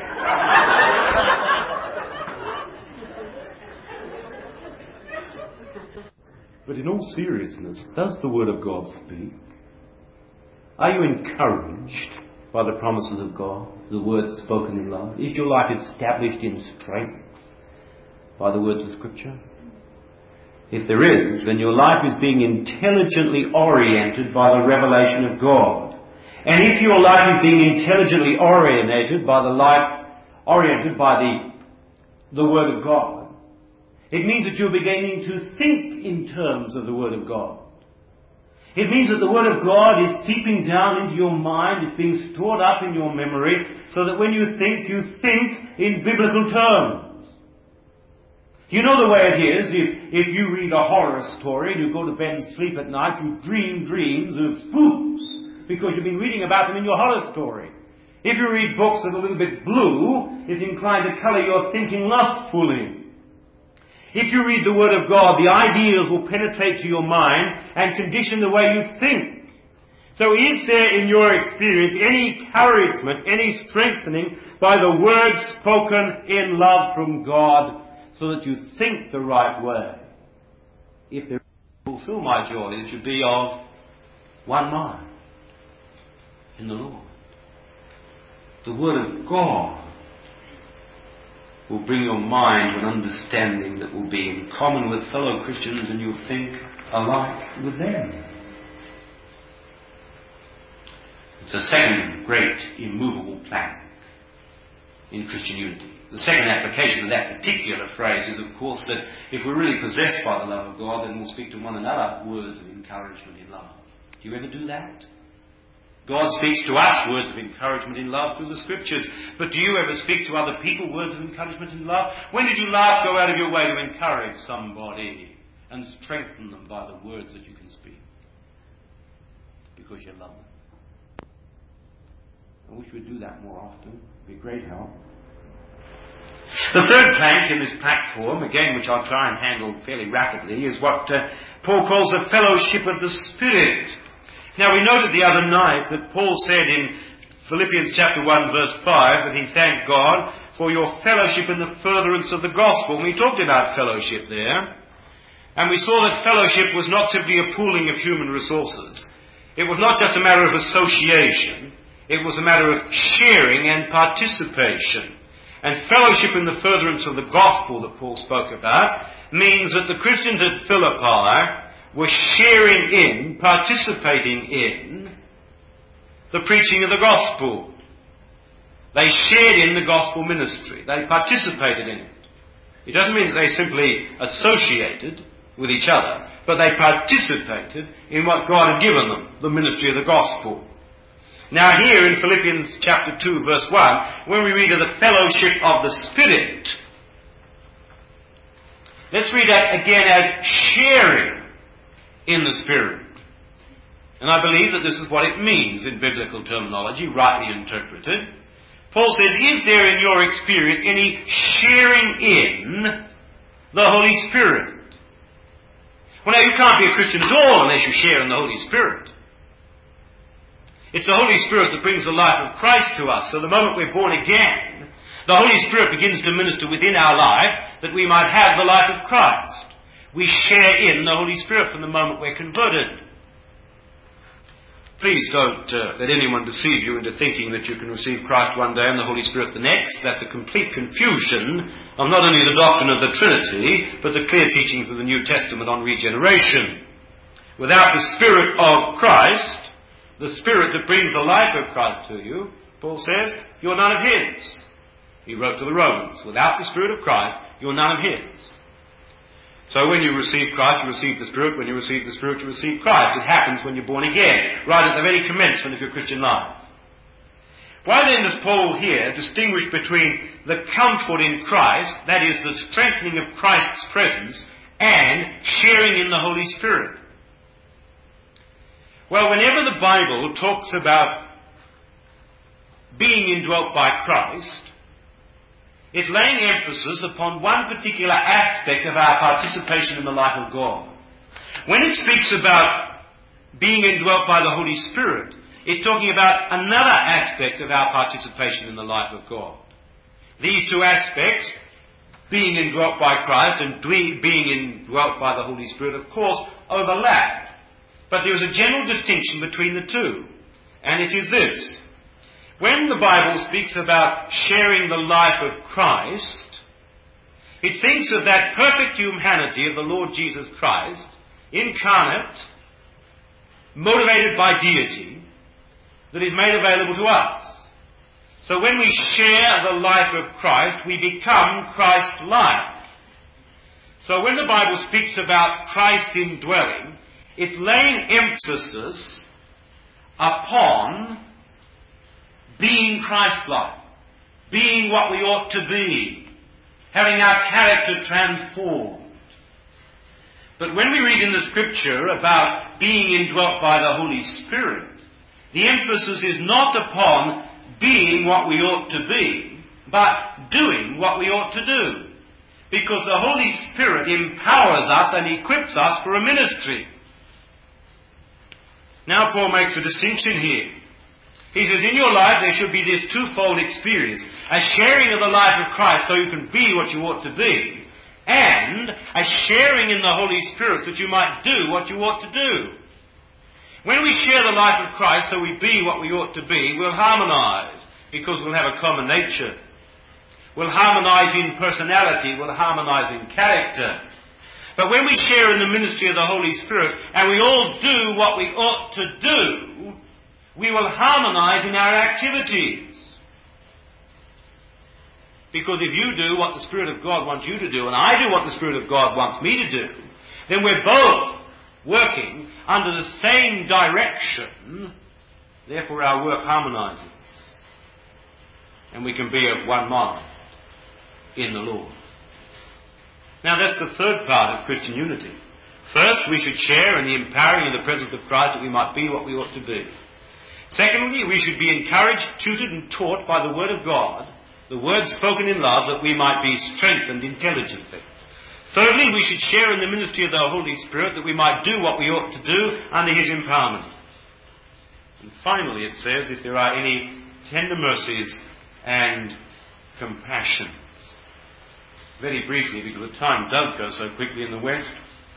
Speaker 2: But in all seriousness, does the Word of God speak? Are you encouraged by the promises of God, the words spoken in love? Is your life established in strength by the words of Scripture? If there is, then your life is being intelligently oriented by the revelation of God. And if your life is being intelligently oriented by the life, oriented by the, the Word of God, it means that you're beginning to think in terms of the Word of God. It means that the Word of God is seeping down into your mind, it's being stored up in your memory, so that when you think, you think in biblical terms. You know the way it is, if, if you read a horror story and you go to bed and sleep at night, you dream dreams of spooks, because you've been reading about them in your horror story. If you read books that are a little bit blue, it's inclined to colour your thinking lustfully. If you read the Word of God, the ideas will penetrate to your mind and condition the way you think. So is there in your experience any encouragement, any strengthening by the words spoken in love from God, so that you think the right way? If there is, fulfill my joy, it should be of one mind in the Lord. The Word of God will bring your mind to an understanding that will be in common with fellow Christians, and you'll think alike with them. It's the second great immovable plank in Christian unity. The second application of that particular phrase is, of course, that if we're really possessed by the love of God, then we'll speak to one another words of encouragement in love. Do you ever do that? God speaks to us words of encouragement in love through the Scriptures, but do you ever speak to other people words of encouragement in love? When did you last go out of your way to encourage somebody and strengthen them by the words that you can speak? Because you love them. I wish we'd do that more often. It'd be a great help. The third plank in this platform, again which I'll try and handle fairly rapidly, is what uh, Paul calls the fellowship of the Spirit. Now we noted the other night that Paul said in Philippians chapter one verse five that he thanked God for your fellowship in the furtherance of the gospel. And we talked about fellowship there. And we saw that fellowship was not simply a pooling of human resources. It was not just a matter of association. It was a matter of sharing and participation. And fellowship in the furtherance of the gospel that Paul spoke about means that the Christians at Philippi were sharing in, participating in, the preaching of the gospel. They shared in the gospel ministry. They participated in it. It doesn't mean that they simply associated with each other, but they participated in what God had given them, the ministry of the gospel. Now here in Philippians chapter two verse one, when we read of the fellowship of the Spirit, let's read that again as sharing in the Spirit. And I believe that this is what it means in biblical terminology, rightly interpreted. Paul says, is there in your experience any sharing in the Holy Spirit? Well, now you can't be a Christian at all unless you share in the Holy Spirit. It's the Holy Spirit that brings the life of Christ to us. So the moment we're born again, the Holy Spirit begins to minister within our life that we might have the life of Christ. We share in the Holy Spirit from the moment we're converted. Please don't uh, let anyone deceive you into thinking that you can receive Christ one day and the Holy Spirit the next. That's a complete confusion of not only the doctrine of the Trinity, but the clear teachings of the New Testament on regeneration. Without the Spirit of Christ, the Spirit that brings the life of Christ to you, Paul says, you're none of His. He wrote to the Romans, without the Spirit of Christ, you're none of His. So when you receive Christ, you receive the Spirit. When you receive the Spirit, you receive Christ. It happens when you're born again, right at the very commencement of your Christian life. Why then does Paul here distinguish between the comfort in Christ, that is, the strengthening of Christ's presence, and sharing in the Holy Spirit? Well, whenever the Bible talks about being indwelt by Christ, it's laying emphasis upon one particular aspect of our participation in the life of God. When it speaks about being indwelt by the Holy Spirit, it's talking about another aspect of our participation in the life of God. These two aspects being indwelt by Christ and dwe- being indwelt by the Holy Spirit, of course, overlap. But there is a general distinction between the two, and it is this. When the Bible speaks about sharing the life of Christ, it thinks of that perfect humanity of the Lord Jesus Christ, incarnate, motivated by deity, that is made available to us. So when we share the life of Christ, we become Christ-like. So when the Bible speaks about Christ indwelling, it's laying emphasis upon being Christ-like, being what we ought to be, having our character transformed. But when we read in the Scripture about being indwelt by the Holy Spirit, the emphasis is not upon being what we ought to be, but doing what we ought to do. Because the Holy Spirit empowers us and equips us for a ministry. Now Paul makes a distinction here. He says, in your life there should be this twofold experience. A sharing of the life of Christ so you can be what you ought to be, and a sharing in the Holy Spirit that you might do what you ought to do. When we share the life of Christ so we be what we ought to be, we'll harmonize, because we'll have a common nature. We'll harmonize in personality, we'll harmonize in character. But when we share in the ministry of the Holy Spirit, and we all do what we ought to do, we will harmonize in our activities. Because if you do what the Spirit of God wants you to do, and I do what the Spirit of God wants me to do, then we're both working under the same direction. Therefore our work harmonizes. And we can be of one mind in the Lord. Now that's the third part of Christian unity. First, we should share in the empowering of the presence of Christ that we might be what we ought to be. Secondly, we should be encouraged, tutored and taught by the Word of God, the Word spoken in love, that we might be strengthened intelligently. Thirdly, we should share in the ministry of the Holy Spirit that we might do what we ought to do under His empowerment. And finally it says, if there are any tender mercies and compassions. Very briefly, because the time does go so quickly in the West.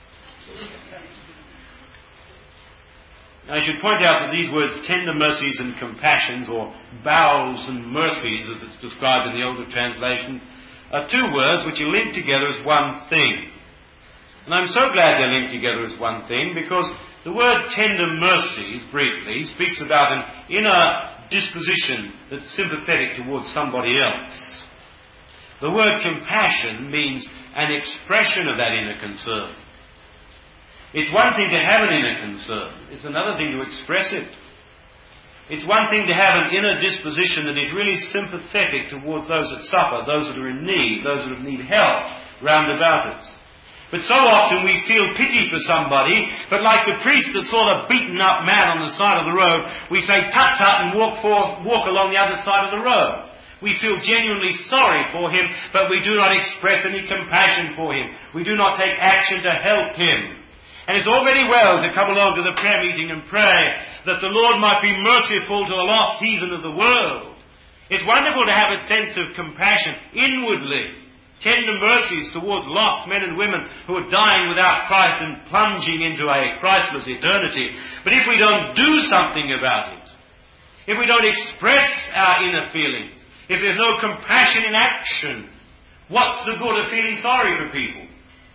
Speaker 2: I should point out that these words, tender mercies and compassions, or bowels and mercies, as it's described in the older translations, are two words which are linked together as one thing. And I'm so glad they're linked together as one thing, because the word tender mercies, briefly, speaks about an inner disposition that's sympathetic towards somebody else. The word compassion means an expression of that inner concern. It's one thing to have an inner concern. It's another thing to express it. It's one thing to have an inner disposition that is really sympathetic towards those that suffer, those that are in need, those that need help round about us. But so often we feel pity for somebody, but like the priest that saw the beaten up man on the side of the road, we say tut tut and walk, for, walk along the other side of the road. We feel genuinely sorry for him, but we do not express any compassion for him. We do not take action to help him. And it's all very well to come along to the prayer meeting and pray that the Lord might be merciful to the lost heathen of the world. It's wonderful to have a sense of compassion inwardly, tender mercies towards lost men and women who are dying without Christ and plunging into a Christless eternity. But if we don't do something about it, if we don't express our inner feelings, if there's no compassion in action, what's the good of feeling sorry for people?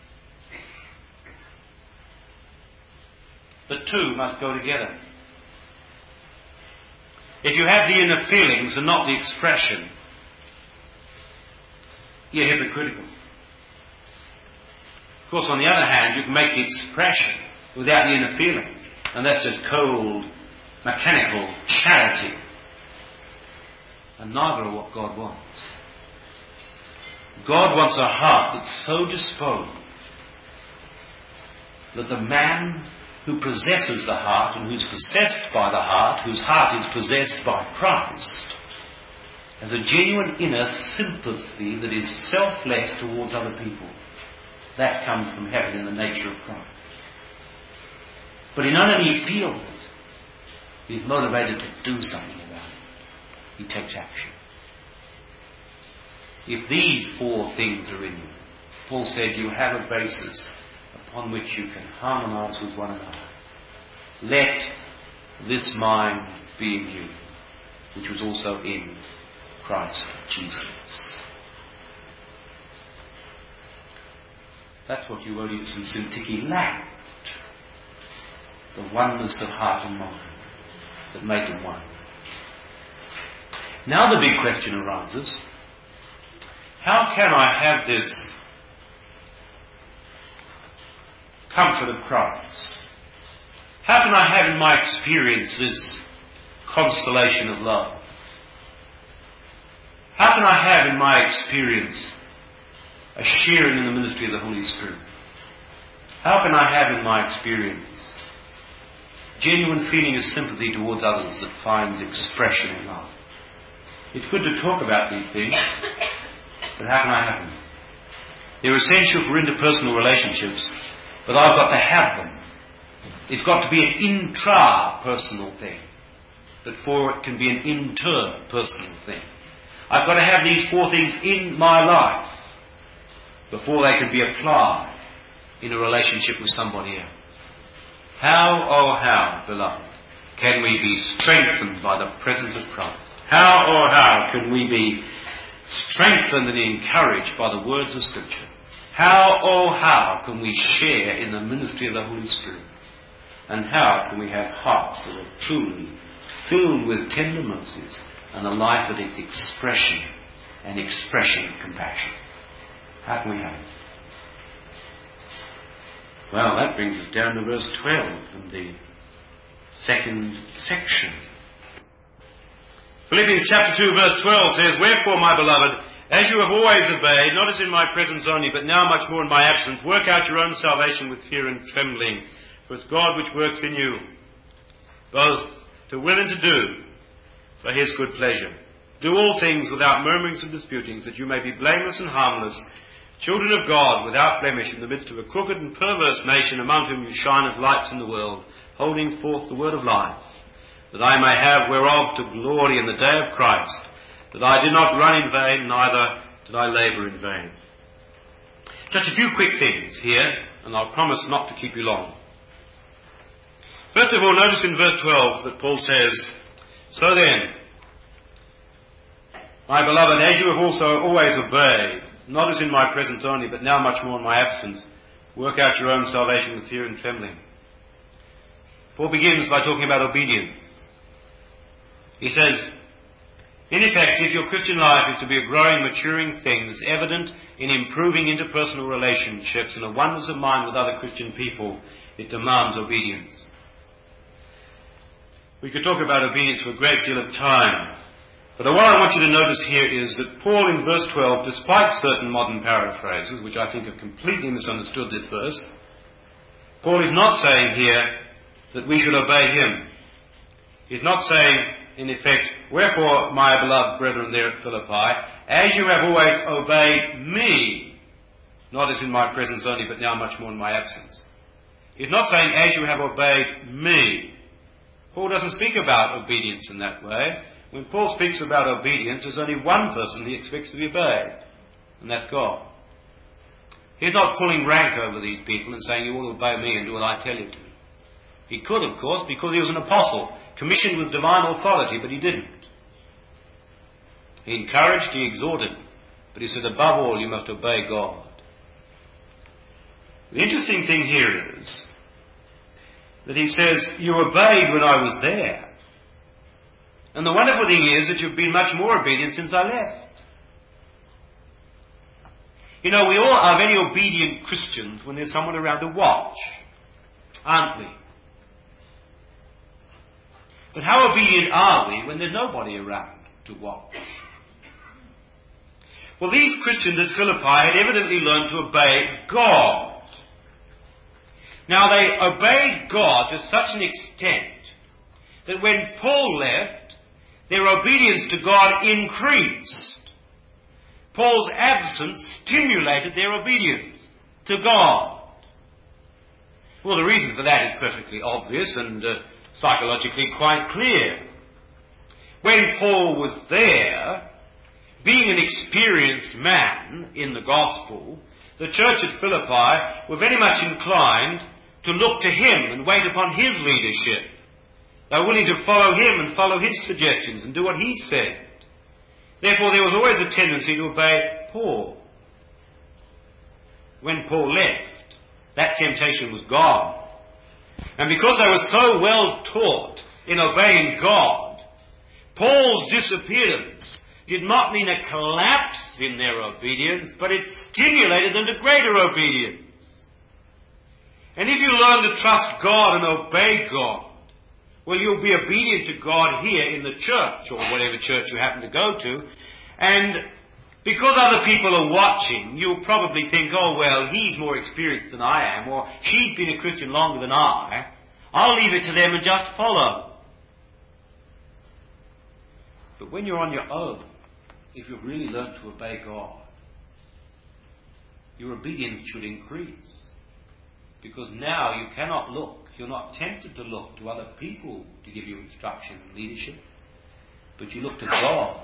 Speaker 2: The two must go together. If you have the inner feelings and not the expression, you're hypocritical. Of course, on the other hand, you can make the expression without the inner feeling, and that's just cold, mechanical charity. And neither are what God wants. God wants a heart that's so disposed that the man who possesses the heart and who's possessed by the heart, whose heart is possessed by Christ, has a genuine inner sympathy that is selfless towards other people. That comes from having in the nature of Christ. But he not only feels it, he's motivated to do something about it. He takes action. if these four things are in you, Paul said you have a basis upon which you can harmonize with one another. Let this mind be in you, which was also in Christ Jesus. That's what Euodias and Syntyche lacked. The oneness of heart and mind that made them one. Now the big question arises, how can I have this comfort of Christ? How can I have in my experience this consolation of love? How can I have in my experience a sharing in the ministry of the Holy Spirit? How can I have in my experience genuine feeling of sympathy towards others that finds expression in love? It's good to talk about these things, but how can I have them? They're essential for interpersonal relationships, but I've got to have them. It's got to be an intra-personal thing, before it can be an interpersonal thing. I've got to have these four things in my life before they can be applied in a relationship with somebody else. How, oh how, beloved, can we be strengthened by the presence of Christ? How, oh how, can we be strengthened and encouraged by the words of Scripture? How, oh how, can we share in the ministry of the Holy Spirit? And how can we have hearts that are truly filled with tender mercies and a life at its expression and expression of compassion? How can we have it? Well, that brings us down to verse twelve and the second section. Philippians chapter two verse twelve says, Wherefore, my beloved, as you have always obeyed, not as in my presence only, but now much more in my absence, work out your own salvation with fear and trembling. For it's God which works in you, both to will and to do, for his good pleasure. Do all things without murmurings and disputings, that you may be blameless and harmless, children of God, without blemish, in the midst of a crooked and perverse nation, among whom you shine as lights in the world, holding forth the word of life, that I may have whereof to glory in the day of Christ, that I did not run in vain, neither did I labour in vain. Just a few quick things here, and I'll promise not to keep you long. First of all, notice in verse twelve that Paul says, So then, my beloved, as you have also always obeyed, not as in my presence only, but now much more in my absence, work out your own salvation with fear and trembling. Paul begins by talking about obedience. He says, in effect, if your Christian life is to be a growing, maturing thing that's evident in improving interpersonal relationships and a oneness of mind with other Christian people, it demands obedience. We could talk about obedience for a great deal of time, but what I want you to notice here is that Paul in verse twelve, despite certain modern paraphrases, which I think have completely misunderstood this verse, Paul is not saying here that we should obey him. He's not saying, in effect, Wherefore, my beloved brethren there at Philippi, as you have always obeyed me, not as in my presence only, but now much more in my absence. He's not saying, as you have obeyed me. Paul doesn't speak about obedience in that way. When Paul speaks about obedience, there's only one person he expects to be obeyed, and that's God. He's not pulling rank over these people and saying, you ought to obey me and do what I tell you to. He could, of course, because he was an apostle, commissioned with divine authority, but he didn't. He encouraged, he exhorted, but he said, above all, you must obey God. The interesting thing here is that he says, you obeyed when I was there. And the wonderful thing is that you've been much more obedient since I left. You know, we all are very obedient Christians when there's someone around to watch, aren't we? But how obedient are we when there's nobody around to watch? Well, these Christians at Philippi had evidently learned to obey God. Now, they obeyed God to such an extent that when Paul left, their obedience to God increased. Paul's absence stimulated their obedience to God. Well, the reason for that is perfectly obvious and uh, psychologically quite clear. When Paul was there, being an experienced man in the gospel, the church at Philippi were very much inclined to look to him and wait upon his leadership. They were willing to follow him and follow his suggestions and do what he said. Therefore, there was always a tendency to obey Paul. When Paul left, that temptation was gone. And because they were so well taught in obeying God, Paul's disappearance did not mean a collapse in their obedience, but it stimulated them to greater obedience. And if you learn to trust God and obey God, well, you'll be obedient to God here in the church, or whatever church you happen to go to, and because other people are watching, you'll probably think, oh, well, he's more experienced than I am, or she's been a Christian longer than I. I'll leave it to them and just follow. But when you're on your own, if you've really learned to obey God, your obedience should increase. Because now you cannot look, you're not tempted to look to other people to give you instruction and leadership, but you look to God.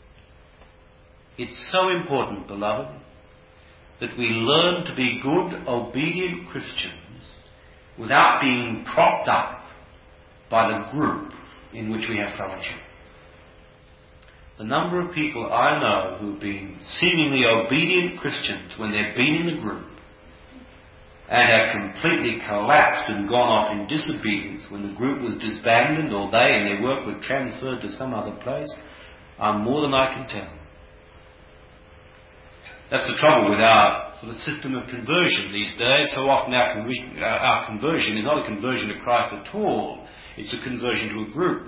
Speaker 2: It's so important, beloved, that we learn to be good, obedient Christians without being propped up by the group in which we have fellowship. The number of people I know who've been seemingly obedient Christians when they've been in the group and have completely collapsed and gone off in disobedience when the group was disbanded or they and their work were transferred to some other place are more than I can tell. That's the trouble with our sort of system of conversion these days. So often our conversion, our conversion is not a conversion to Christ at all. It's a conversion to a group.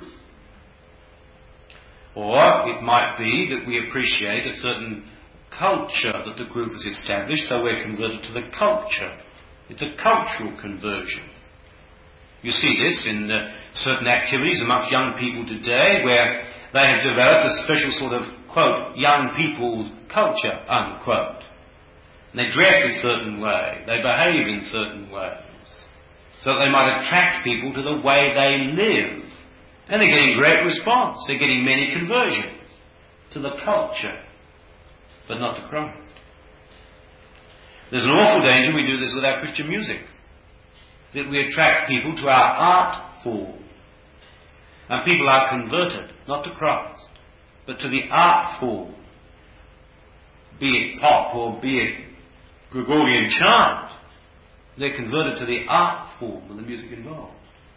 Speaker 2: Or it might be that we appreciate a certain culture that the group has established, so we're converted to the culture. It's a cultural conversion. You see this in uh, certain activities amongst young people today where they have developed a special sort of, quote, young people's culture, unquote. And they dress a certain way, they behave in certain ways, so that they might attract people to the way they live. And they're getting great response. They're getting many conversions to the culture, but not to Christ. There's an awful danger we do this with our Christian music, that we attract people to our art form. And people are converted, not to Christ, but to the art form, be it pop or be it Gregorian chant. They're converted to the art form of the music involved.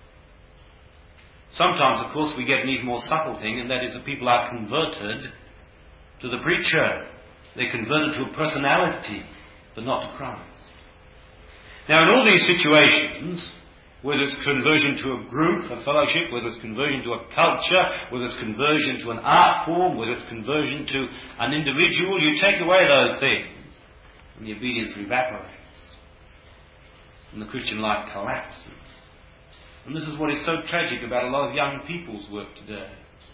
Speaker 2: Sometimes, of course, we get an even more subtle thing, and that is that people are converted to the preacher. They're converted to a personality, but not to Christ. Now, in all these situations, whether it's conversion to a group, a fellowship, whether it's conversion to a culture, whether it's conversion to an art form, whether it's conversion to an individual, you take away those things, and the obedience evaporates, and the Christian life collapses. And this is what is so tragic about a lot of young people's work today.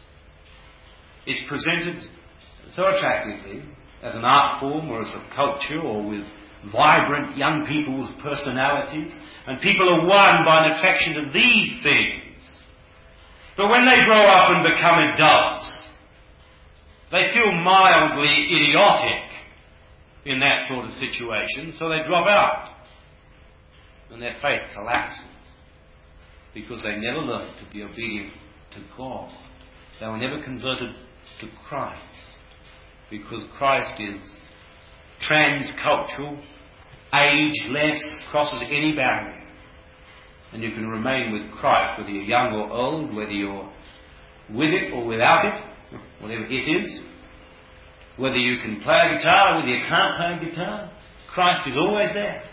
Speaker 2: It's presented so attractively as an art form or as a culture or with vibrant young people's personalities, and people are won by an attraction to these things. But when they grow up and become adults, they feel mildly idiotic in that sort of situation, so they drop out, and their faith collapses. Because they never learned to be obedient to God. They were never converted to Christ. Because Christ is transcultural, ageless, crosses any barrier. And you can remain with Christ, whether you're young or old, whether you're with it or without it, whatever it is. Whether you can play a guitar, whether you can't play a guitar, Christ is always there.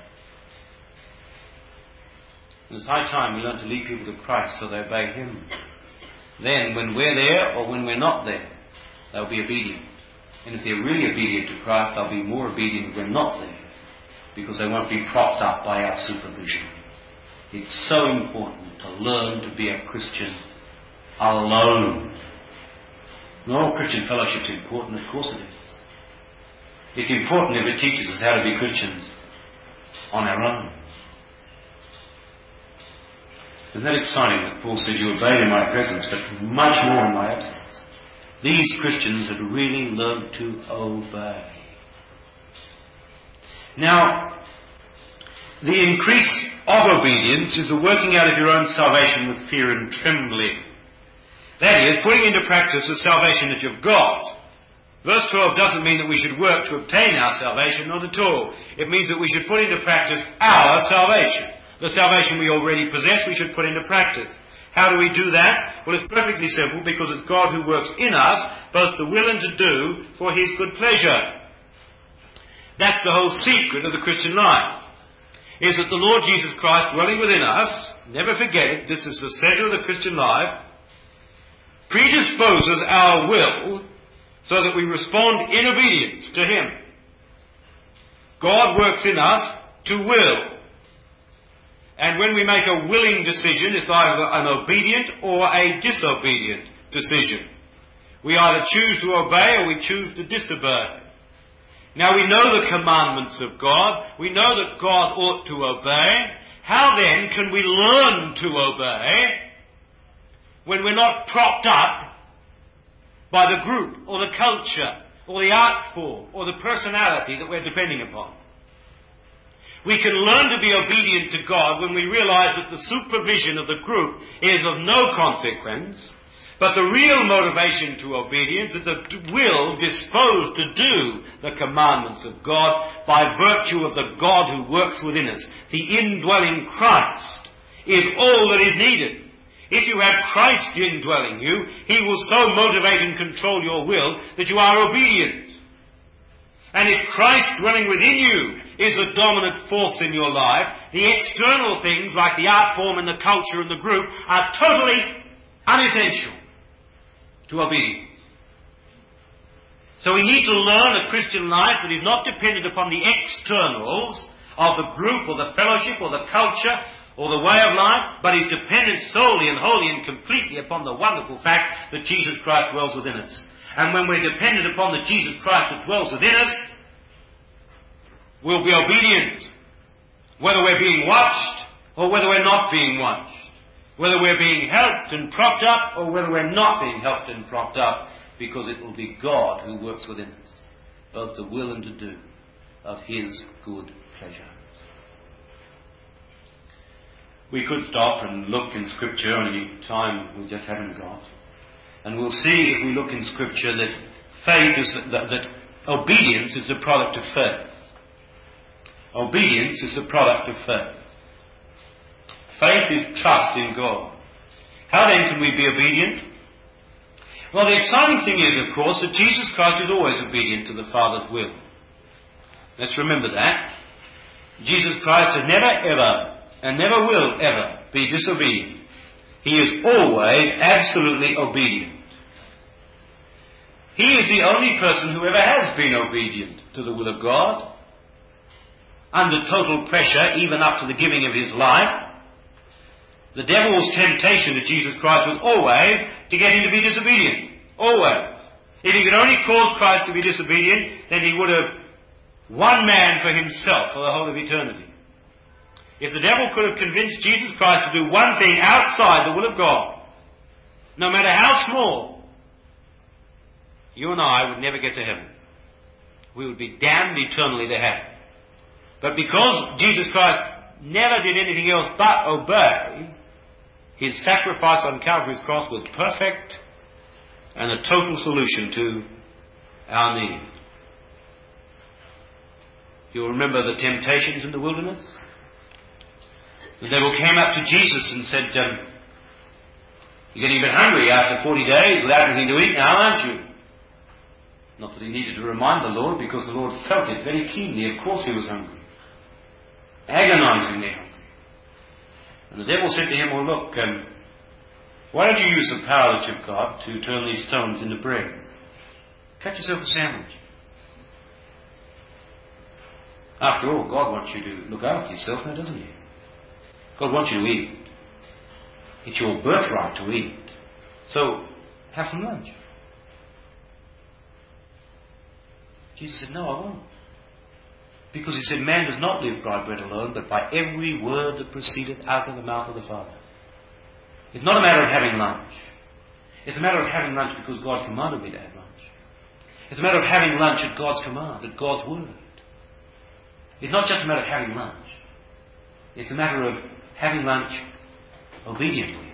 Speaker 2: It's high time we learn to lead people to Christ so they obey Him. Then, when we're there or when we're not there, they'll be obedient. And if they're really obedient to Christ, they'll be more obedient if we're not there, because they won't be propped up by our supervision. It's so important to learn to be a Christian alone. Not all Christian fellowship is important, of course it is. It's important if it teaches us how to be Christians on our own. Isn't that exciting that Paul said, you obeyed in my presence, but much more in my absence? These Christians had really learned to obey. Now, the increase of obedience is the working out of your own salvation with fear and trembling. That is, putting into practice the salvation that you've got. Verse twelve doesn't mean that we should work to obtain our salvation, not at all. It means that we should put into practice our salvation. The salvation we already possess, we should put into practice. How do we do that? Well, it's perfectly simple, because it's God who works in us, both to will and to do, for His good pleasure. That's the whole secret of the Christian life, is that the Lord Jesus Christ dwelling within us, never forget it, this is the centre of the Christian life, predisposes our will so that we respond in obedience to Him. God works in us to will. And when we make a willing decision, it's either an obedient or a disobedient decision. We either choose to obey or we choose to disobey. Now we know the commandments of God. We know that God ought to obey. How then can we learn to obey when we're not propped up by the group or the culture or the art form or the personality that we're depending upon? We can learn to be obedient to God when we realize that the supervision of the group is of no consequence, but the real motivation to obedience is the will disposed to do the commandments of God by virtue of the God who works within us. The indwelling Christ is all that is needed. If you have Christ indwelling you, He will so motivate and control your will that you are obedient. And if Christ dwelling within you is the dominant force in your life, the external things like the art form and the culture and the group are totally unessential to obedience. So we need to learn a Christian life that is not dependent upon the externals of the group or the fellowship or the culture or the way of life, but is dependent solely and wholly and completely upon the wonderful fact that Jesus Christ dwells within us. And when we're dependent upon the Jesus Christ that dwells within us, we'll be obedient, whether we're being watched or whether we're not being watched, whether we're being helped and propped up or whether we're not being helped and propped up, because it will be God who works within us, both to will and to do of His good pleasure. We could stop and look in Scripture, only time we just haven't got, and we'll see if we look in Scripture that faith is that, that obedience is the product of faith. Obedience is the product of faith. Faith is trust in God. How then can we be obedient? Well, the exciting thing is, of course, that Jesus Christ is always obedient to the Father's will. Let's remember that. Jesus Christ has never, ever, and never will ever be disobedient. He is always absolutely obedient. He is the only person who ever has been obedient to the will of God, under total pressure, even up to the giving of His life. The devil's temptation to Jesus Christ was always to get Him to be disobedient. Always. If he could only cause Christ to be disobedient, then he would have one man for himself for the whole of eternity. If the devil could have convinced Jesus Christ to do one thing outside the will of God, no matter how small, you and I would never get to heaven. We would be damned eternally to hell. But because Jesus Christ never did anything else but obey, His sacrifice on Calvary's cross was perfect and a total solution to our need. You'll remember the temptations in the wilderness? The devil came up to Jesus and said, um, you're getting a bit hungry after forty days without anything to eat now, aren't you? Not that he needed to remind the Lord, because the Lord felt it very keenly. Of course he was hungry. Agonizingly hungry. And the devil said to him, well, look, um, why don't you use the power that you've got to turn these stones into bread? Cut yourself a sandwich. After all, God wants you to look after yourself now, doesn't He? God wants you to eat. It's your birthright to eat. So, have some lunch. Jesus said, no, I won't. Because He said, man does not live by bread alone, but by every word that proceedeth out of the mouth of the Father. It's not a matter of having lunch. It's a matter of having lunch because God commanded me to have lunch. It's a matter of having lunch at God's command, at God's word. It's not just a matter of having lunch. It's a matter of having lunch obediently.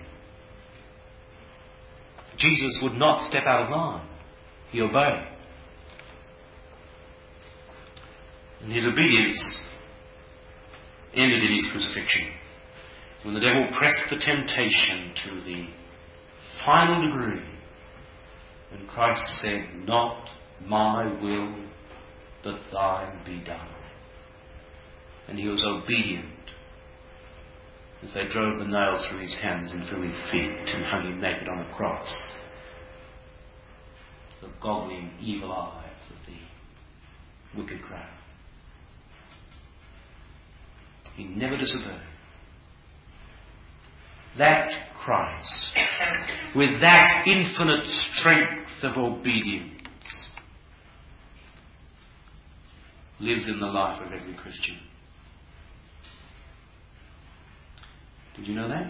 Speaker 2: Jesus would not step out of line. He obeyed. And his obedience ended in his crucifixion, when the devil pressed the temptation to the final degree, and Christ said, "Not my will, but thine be done." And he was obedient as they drove the nails through his hands and through his feet and hung him naked on a cross. The goggling evil eyes of the wicked crowd. He never disobeyed. That Christ, with that infinite strength of obedience, lives in the life of every Christian. Did you know that?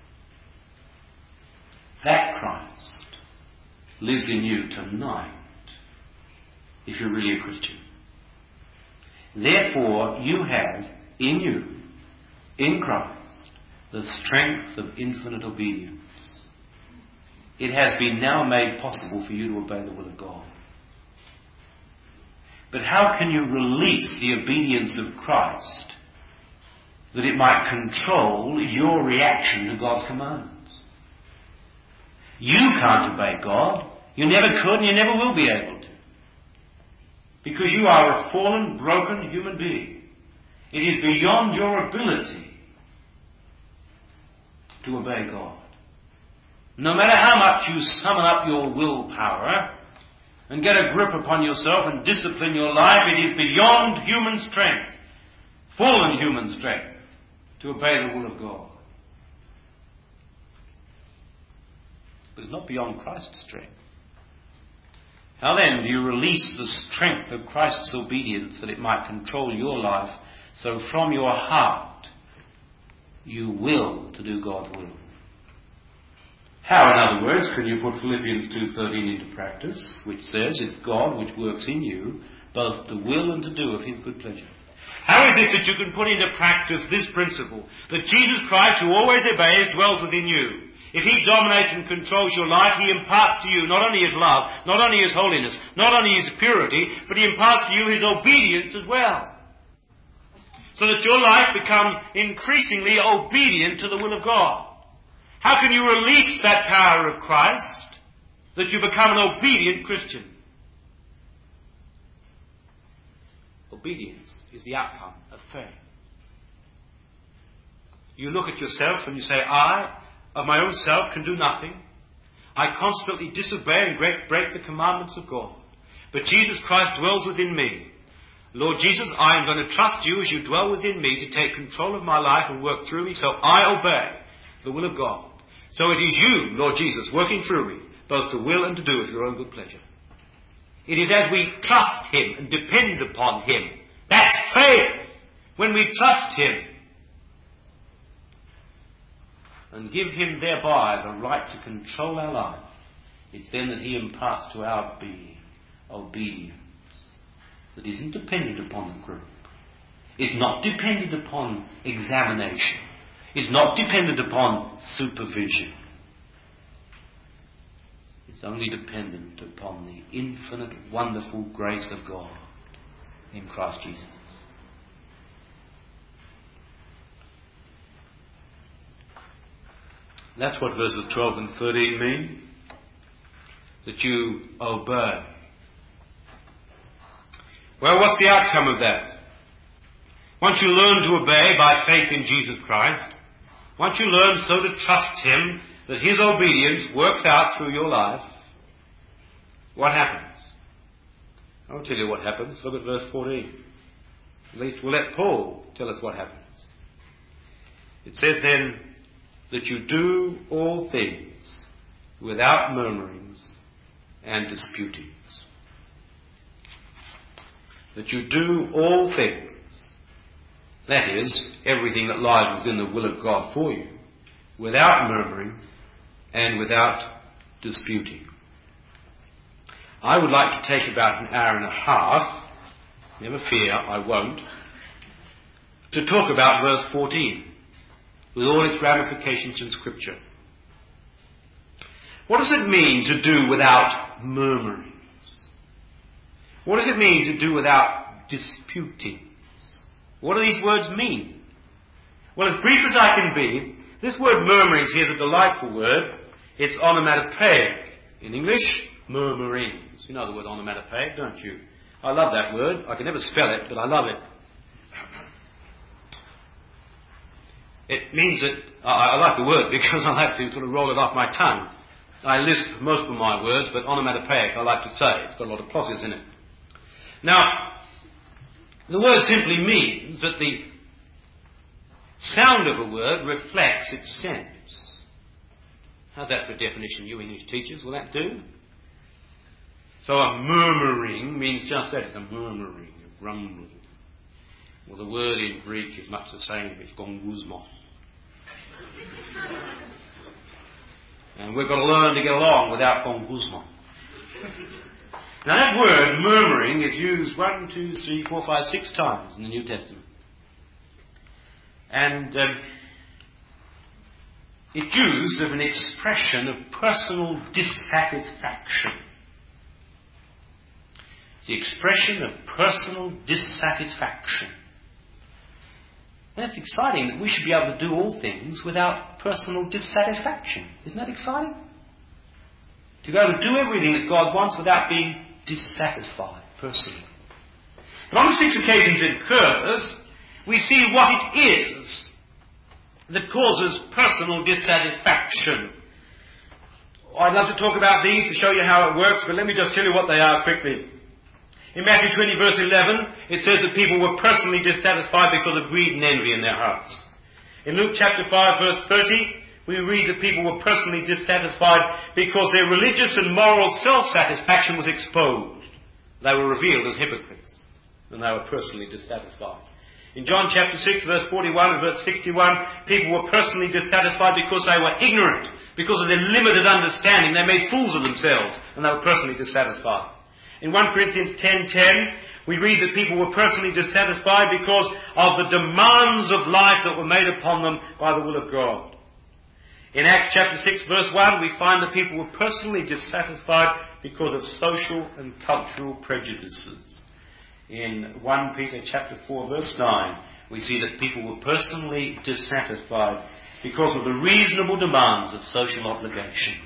Speaker 2: That Christ lives in you tonight, if you're really a Christian. Therefore, you have in you, in Christ, the strength of infinite obedience. It has been now made possible for you to obey the will of God. But how can you release the obedience of Christ that it might control your reaction to God's commandments? You can't obey God. You never could and you never will be able to. Because you are a fallen, broken human being. It is beyond your ability to obey God. No matter how much you summon up your willpower and get a grip upon yourself and discipline your life, it is beyond human strength, fallen human strength, to obey the will of God. But it's not beyond Christ's strength. How then do you release the strength of Christ's obedience that it might control your life, so from your heart you will to do God's will? How, in other words, can you put Philippians two thirteen into practice, which says, "It's God which works in you both to will and to do of his good pleasure"? How is it that you can put into practice this principle, that Jesus Christ, who always obeys, dwells within you? If he dominates and controls your life, he imparts to you not only his love, not only his holiness, not only his purity, but he imparts to you his obedience as well. So that your life becomes increasingly obedient to the will of God. How can you release that power of Christ that you become an obedient Christian? Obedience is the outcome of faith. You look at yourself and you say, "I, of my own self, can do nothing. I constantly disobey and break, break the commandments of God. But Jesus Christ dwells within me. Lord Jesus, I am going to trust you as you dwell within me to take control of my life and work through me, so I obey the will of God. So it is you, Lord Jesus, working through me, both to will and to do of your own good pleasure." It is as we trust him and depend upon him. That's faith. When we trust him and give him thereby the right to control our life, it's then that he imparts to our being obedience that isn't dependent upon the group, is not dependent upon examination, is not dependent upon supervision. It's only dependent upon the infinite, wonderful grace of God in Christ Jesus. That's what verses twelve and thirteen mean. That you obey. Well, what's the outcome of that? Once you learn to obey by faith in Jesus Christ, once you learn so to trust him that his obedience works out through your life, what happens? I'll tell you what happens. Look at verse fourteen. At least we'll let Paul tell us what happens. It says then that you do all things without murmurings and disputings. That you do all things, that is, everything that lies within the will of God for you, without murmuring and without disputing. I would like to take about an hour and a half, never fear, I won't, to talk about verse fourteen, with all its ramifications in Scripture. What does it mean to do without murmurings? What does it mean to do without disputings? What do these words mean? Well, as brief as I can be, this word murmurings here is a delightful word. It's onomatopoeic. In English, murmurings. You know the word onomatopoeic, don't you? I love that word. I can never spell it, but I love it. It means that, I, I like the word because I like to sort of roll it off my tongue. I lisp most of my words, but onomatopoeic I like to say. It's got a lot of pluses in it. Now, the word simply means that the sound of a word reflects its sense. How's that for a definition, you English teachers? Will that do? So a murmuring means just that. It's a murmuring, a grumbling. Well, the word in Greek is much the same. It's gongusmos. And we've got to learn to get along without gongusmos. Now that word, murmuring, is used one, two, three, four, five, six times in the New Testament. And um, it's used as an expression of personal dissatisfaction. The expression of personal dissatisfaction. And it's exciting that we should be able to do all things without personal dissatisfaction. Isn't that exciting? To be able to do everything that God wants without being dissatisfied personally. But on the six occasions it occurs, we see what it is that causes personal dissatisfaction. I'd love to talk about these to show you how it works, but let me just tell you what they are quickly. In Matthew twenty verse eleven, it says that people were personally dissatisfied because of greed and envy in their hearts. In Luke chapter five verse thirty, we read that people were personally dissatisfied because their religious and moral self-satisfaction was exposed. They were revealed as hypocrites, and they were personally dissatisfied. In John chapter six verse forty-one and verse sixty-one, people were personally dissatisfied because they were ignorant, because of their limited understanding. They made fools of themselves, and they were personally dissatisfied. In First Corinthians ten ten, we read that people were personally dissatisfied because of the demands of life that were made upon them by the will of God. In Acts chapter six verse one, we find that people were personally dissatisfied because of social and cultural prejudices. In First Peter chapter four verse nine, we see that people were personally dissatisfied because of the reasonable demands of social obligation.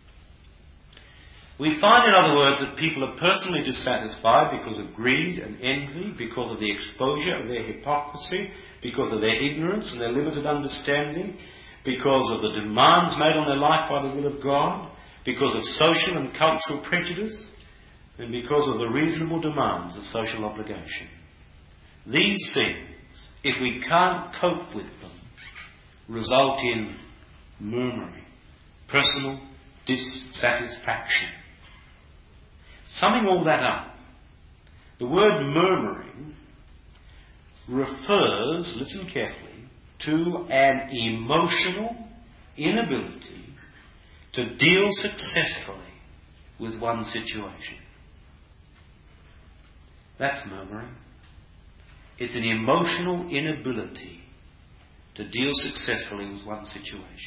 Speaker 2: We find, in other words, that people are personally dissatisfied because of greed and envy, because of the exposure of their hypocrisy, because of their ignorance and their limited understanding, because of the demands made on their life by the will of God, because of social and cultural prejudice, and because of the reasonable demands of social obligation. These things, if we can't cope with them, result in murmuring, personal dissatisfaction. Summing all that up, the word murmuring refers, listen carefully, to an emotional inability to deal successfully with one situation. That's murmuring. It's an emotional inability to deal successfully with one situation.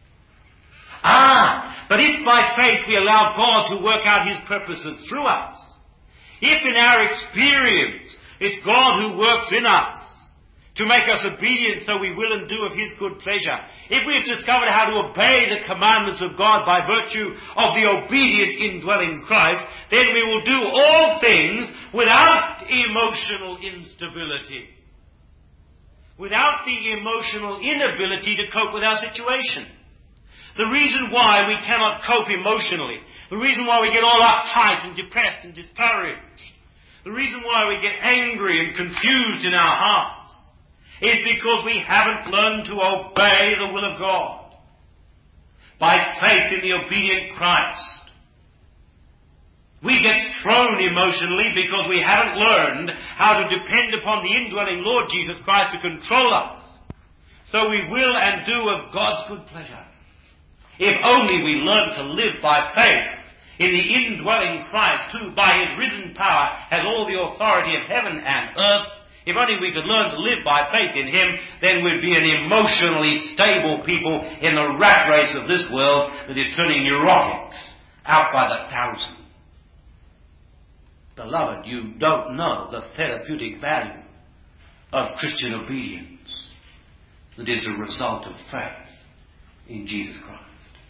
Speaker 2: Ah, but if by faith we allow God to work out His purposes through us, if in our experience it's God who works in us to make us obedient so we will and do of His good pleasure, if we've discovered how to obey the commandments of God by virtue of the obedient indwelling Christ, then we will do all things without emotional instability, without the emotional inability to cope with our situation. The reason why we cannot cope emotionally, the reason why we get all uptight and depressed and discouraged, the reason why we get angry and confused in our hearts, is because we haven't learned to obey the will of God by faith in the obedient Christ. We get thrown emotionally because we haven't learned how to depend upon the indwelling Lord Jesus Christ to control us, so we will and do of God's good pleasure. If only we learn to live by faith in the indwelling Christ, who by his risen power has all the authority of heaven and earth, if only we could learn to live by faith in him, then we'd be an emotionally stable people in the rat race of this world that is turning neurotics out by the thousand. Beloved, you don't know the therapeutic value of Christian obedience that is a result of faith in Jesus Christ.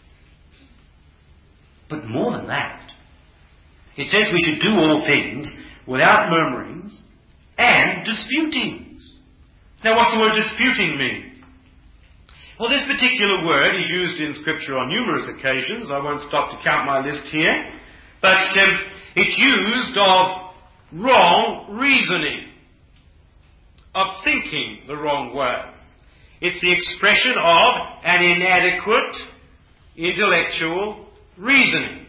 Speaker 2: But more than that, it says we should do all things without murmurings and disputings. Now, what's the word disputing mean? Well, this particular word is used in Scripture on numerous occasions. I won't stop to count my list here. But um, it's used of wrong reasoning, of thinking the wrong way. It's the expression of an inadequate intellectual reasoning.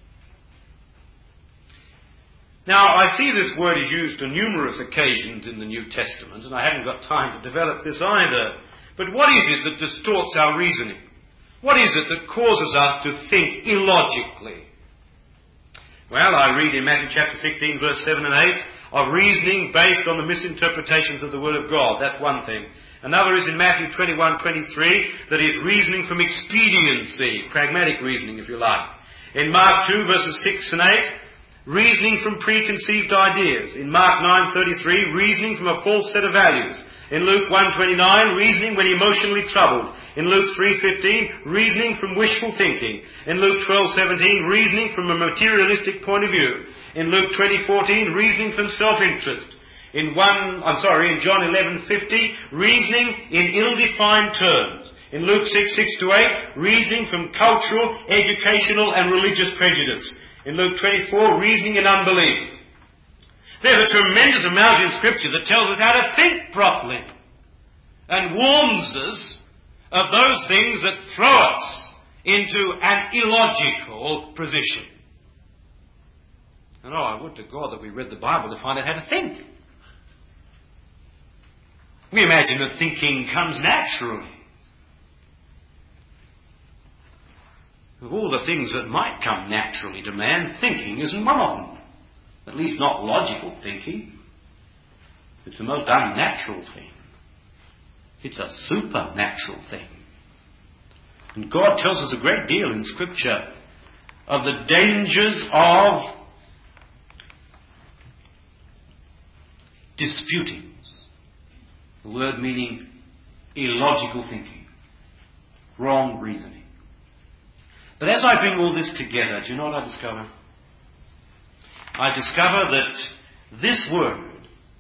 Speaker 2: Now, I see this word is used on numerous occasions in the New Testament, and I haven't got time to develop this either. But what is it that distorts our reasoning? What is it that causes us to think illogically? Well, I read in Matthew chapter sixteen, verse seven and eight, of reasoning based on the misinterpretations of the Word of God. That's one thing. Another is in Matthew twenty-one, twenty-three, that is reasoning from expediency, pragmatic reasoning, if you like. In Mark two, verses six and eight, reasoning from preconceived ideas. In Mark nine, thirty-three, reasoning from a false set of values. In Luke one, twenty-nine, reasoning when emotionally troubled. In Luke three, fifteen, reasoning from wishful thinking. In Luke twelve, seventeen, reasoning from a materialistic point of view. In Luke twenty, fourteen, reasoning from self-interest. In one, I'm sorry, in John eleven, fifty, reasoning in ill-defined terms. In Luke six, six to eight, reasoning from cultural, educational and religious prejudice. In Luke twenty-four, reasoning in unbelief. There's a tremendous amount in Scripture that tells us how to think properly and warns us of those things that throw us into an illogical position. And oh, I would to God that we read the Bible to find out how to think. We imagine that thinking comes naturally. Of all the things that might come naturally to man, thinking isn't one of them. At least not logical thinking. It's the most unnatural thing. It's a supernatural thing. And God tells us a great deal in Scripture of the dangers of disputings. The word meaning illogical thinking, wrong reasoning. But as I bring all this together, do you know what I discover? I discover that this word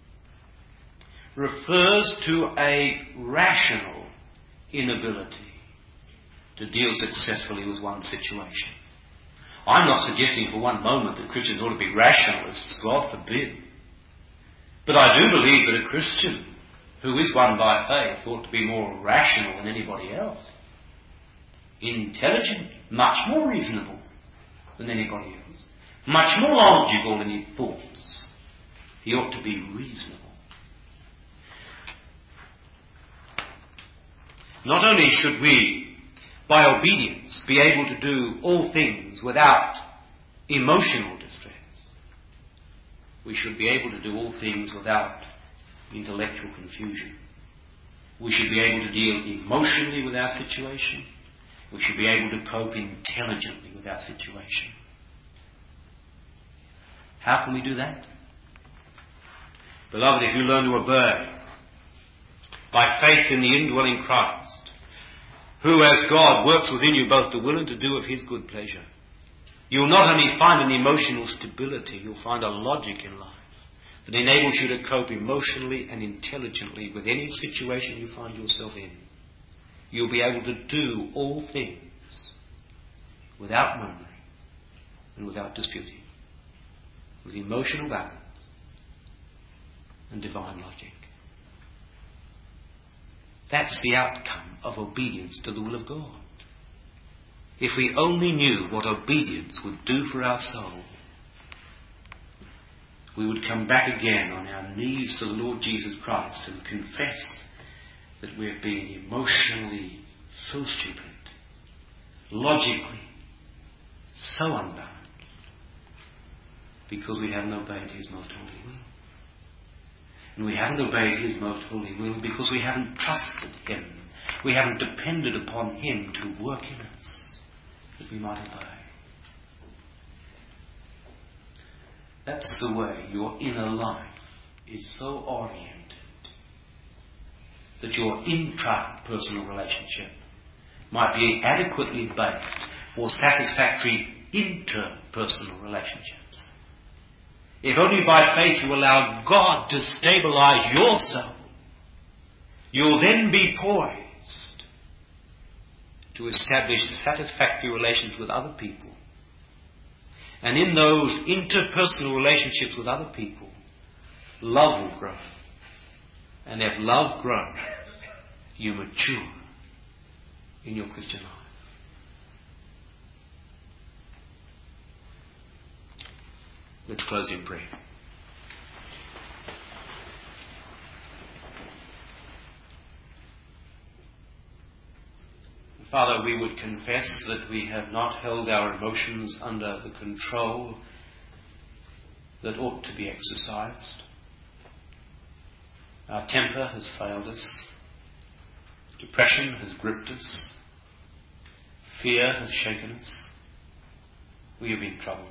Speaker 2: refers to a rational inability to deal successfully with one situation. I'm not suggesting for one moment that Christians ought to be rationalists, God forbid. But I do believe that a Christian who is one by faith ought to be more rational than anybody else. Intelligent, much more reasonable than anybody else. Much more logical in his thoughts. He ought to be reasonable. Not only should we, by obedience, be able to do all things without emotional distress, we should be able to do all things without intellectual confusion. We should be able to deal emotionally with our situation. We should be able to cope intelligently with our situation. How can we do that? Beloved, if you learn to obey by faith in the indwelling Christ, who as God works within you both to will and to do of his good pleasure, you'll not only find an emotional stability, you'll find a logic in life that enables you to cope emotionally and intelligently with any situation you find yourself in. You'll be able to do all things without murmuring and without disputing, with emotional balance and divine logic. That's the outcome of obedience to the will of God. If we only knew what obedience would do for our soul, we would come back again on our knees to the Lord Jesus Christ and confess that we have been emotionally so stupid logically so unbalanced because we haven't obeyed His most holy will. And we haven't obeyed His most holy will because we haven't trusted Him. We haven't depended upon Him to work in us that we might obey. That's the way your inner life is so oriented that your intra-personal relationship might be adequately based for satisfactory interpersonal relationships. If only by faith you allow God to stabilize your soul, you'll then be poised to establish satisfactory relations with other people. And in those interpersonal relationships with other people, love will grow. And if love grows, you mature in your Christian life. Let's close in prayer. Father, we would confess that we have not held our emotions under the control that ought to be exercised. Our temper has failed us. Depression has gripped us. Fear has shaken us. We have been troubled.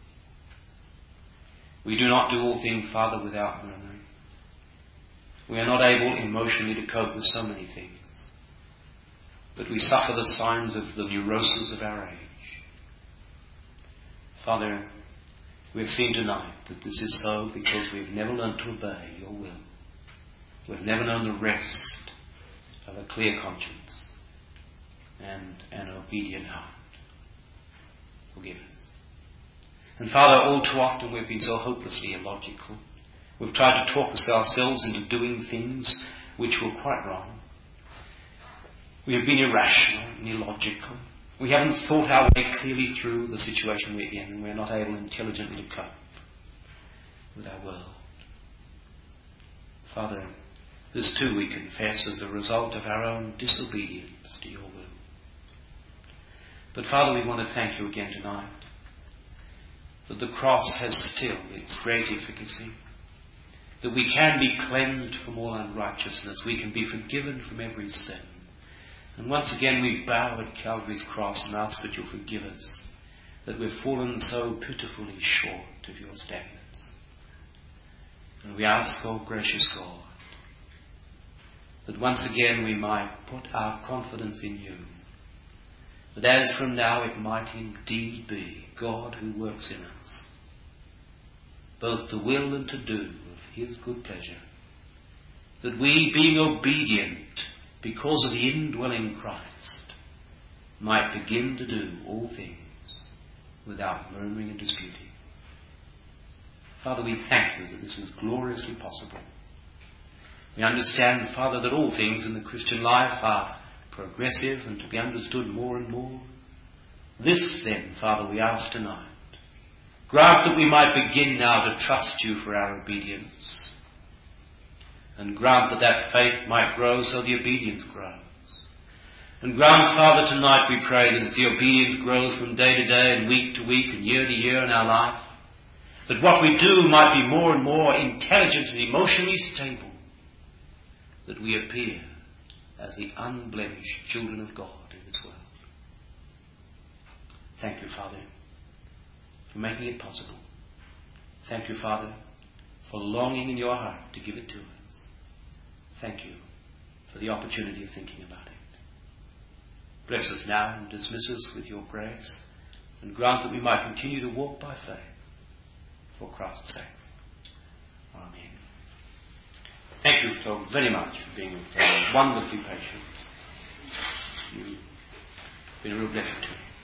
Speaker 2: We do not do all things, Father, without murmuring. We are not able emotionally to cope with so many things. But we suffer the signs of the neurosis of our age. Father, we have seen tonight that this is so because we have never learned to obey your will. We have never known the rest of a clear conscience and an obedient heart. Forgive us. And Father, all too often we've been so hopelessly illogical. We've tried to talk ourselves into doing things which were quite wrong. We have been irrational and illogical. We haven't thought our way clearly through the situation we're in, and we're not able intelligently to cope with our world. Father, this too we confess as a result of our own disobedience to your will. But Father, we want to thank you again tonight that the cross has still its great efficacy, that we can be cleansed from all unrighteousness, we can be forgiven from every sin. And once again we bow at Calvary's cross and ask that you'll forgive us, that we've fallen so pitifully short of your standards. And we ask, oh gracious God, that once again we might put our confidence in you, that as from now it might indeed be God who works in us, both to will and to do of his good pleasure, that we, being obedient because of the indwelling Christ, might begin to do all things without murmuring and disputing. Father, we thank you that this is gloriously possible. We understand, Father, that all things in the Christian life are progressive and to be understood more and more. This, then, Father, we ask tonight. Grant that we might begin now to trust you for our obedience. And grant that that faith might grow so the obedience grows. And grant, Father, tonight we pray that as the obedience grows from day to day and week to week and year to year in our life, that what we do might be more and more intelligent and emotionally stable, that we appear as the unblemished children of God in this world. Thank you, Father, for making it possible. Thank you, Father, for longing in your heart to give it to us. Thank you for the opportunity of thinking about it. Bless us now and dismiss us with your grace, and grant that we might continue to walk by faith for Christ's sake. Amen. Thank you so very much for being wonderfully patient. You've been a real blessing to me.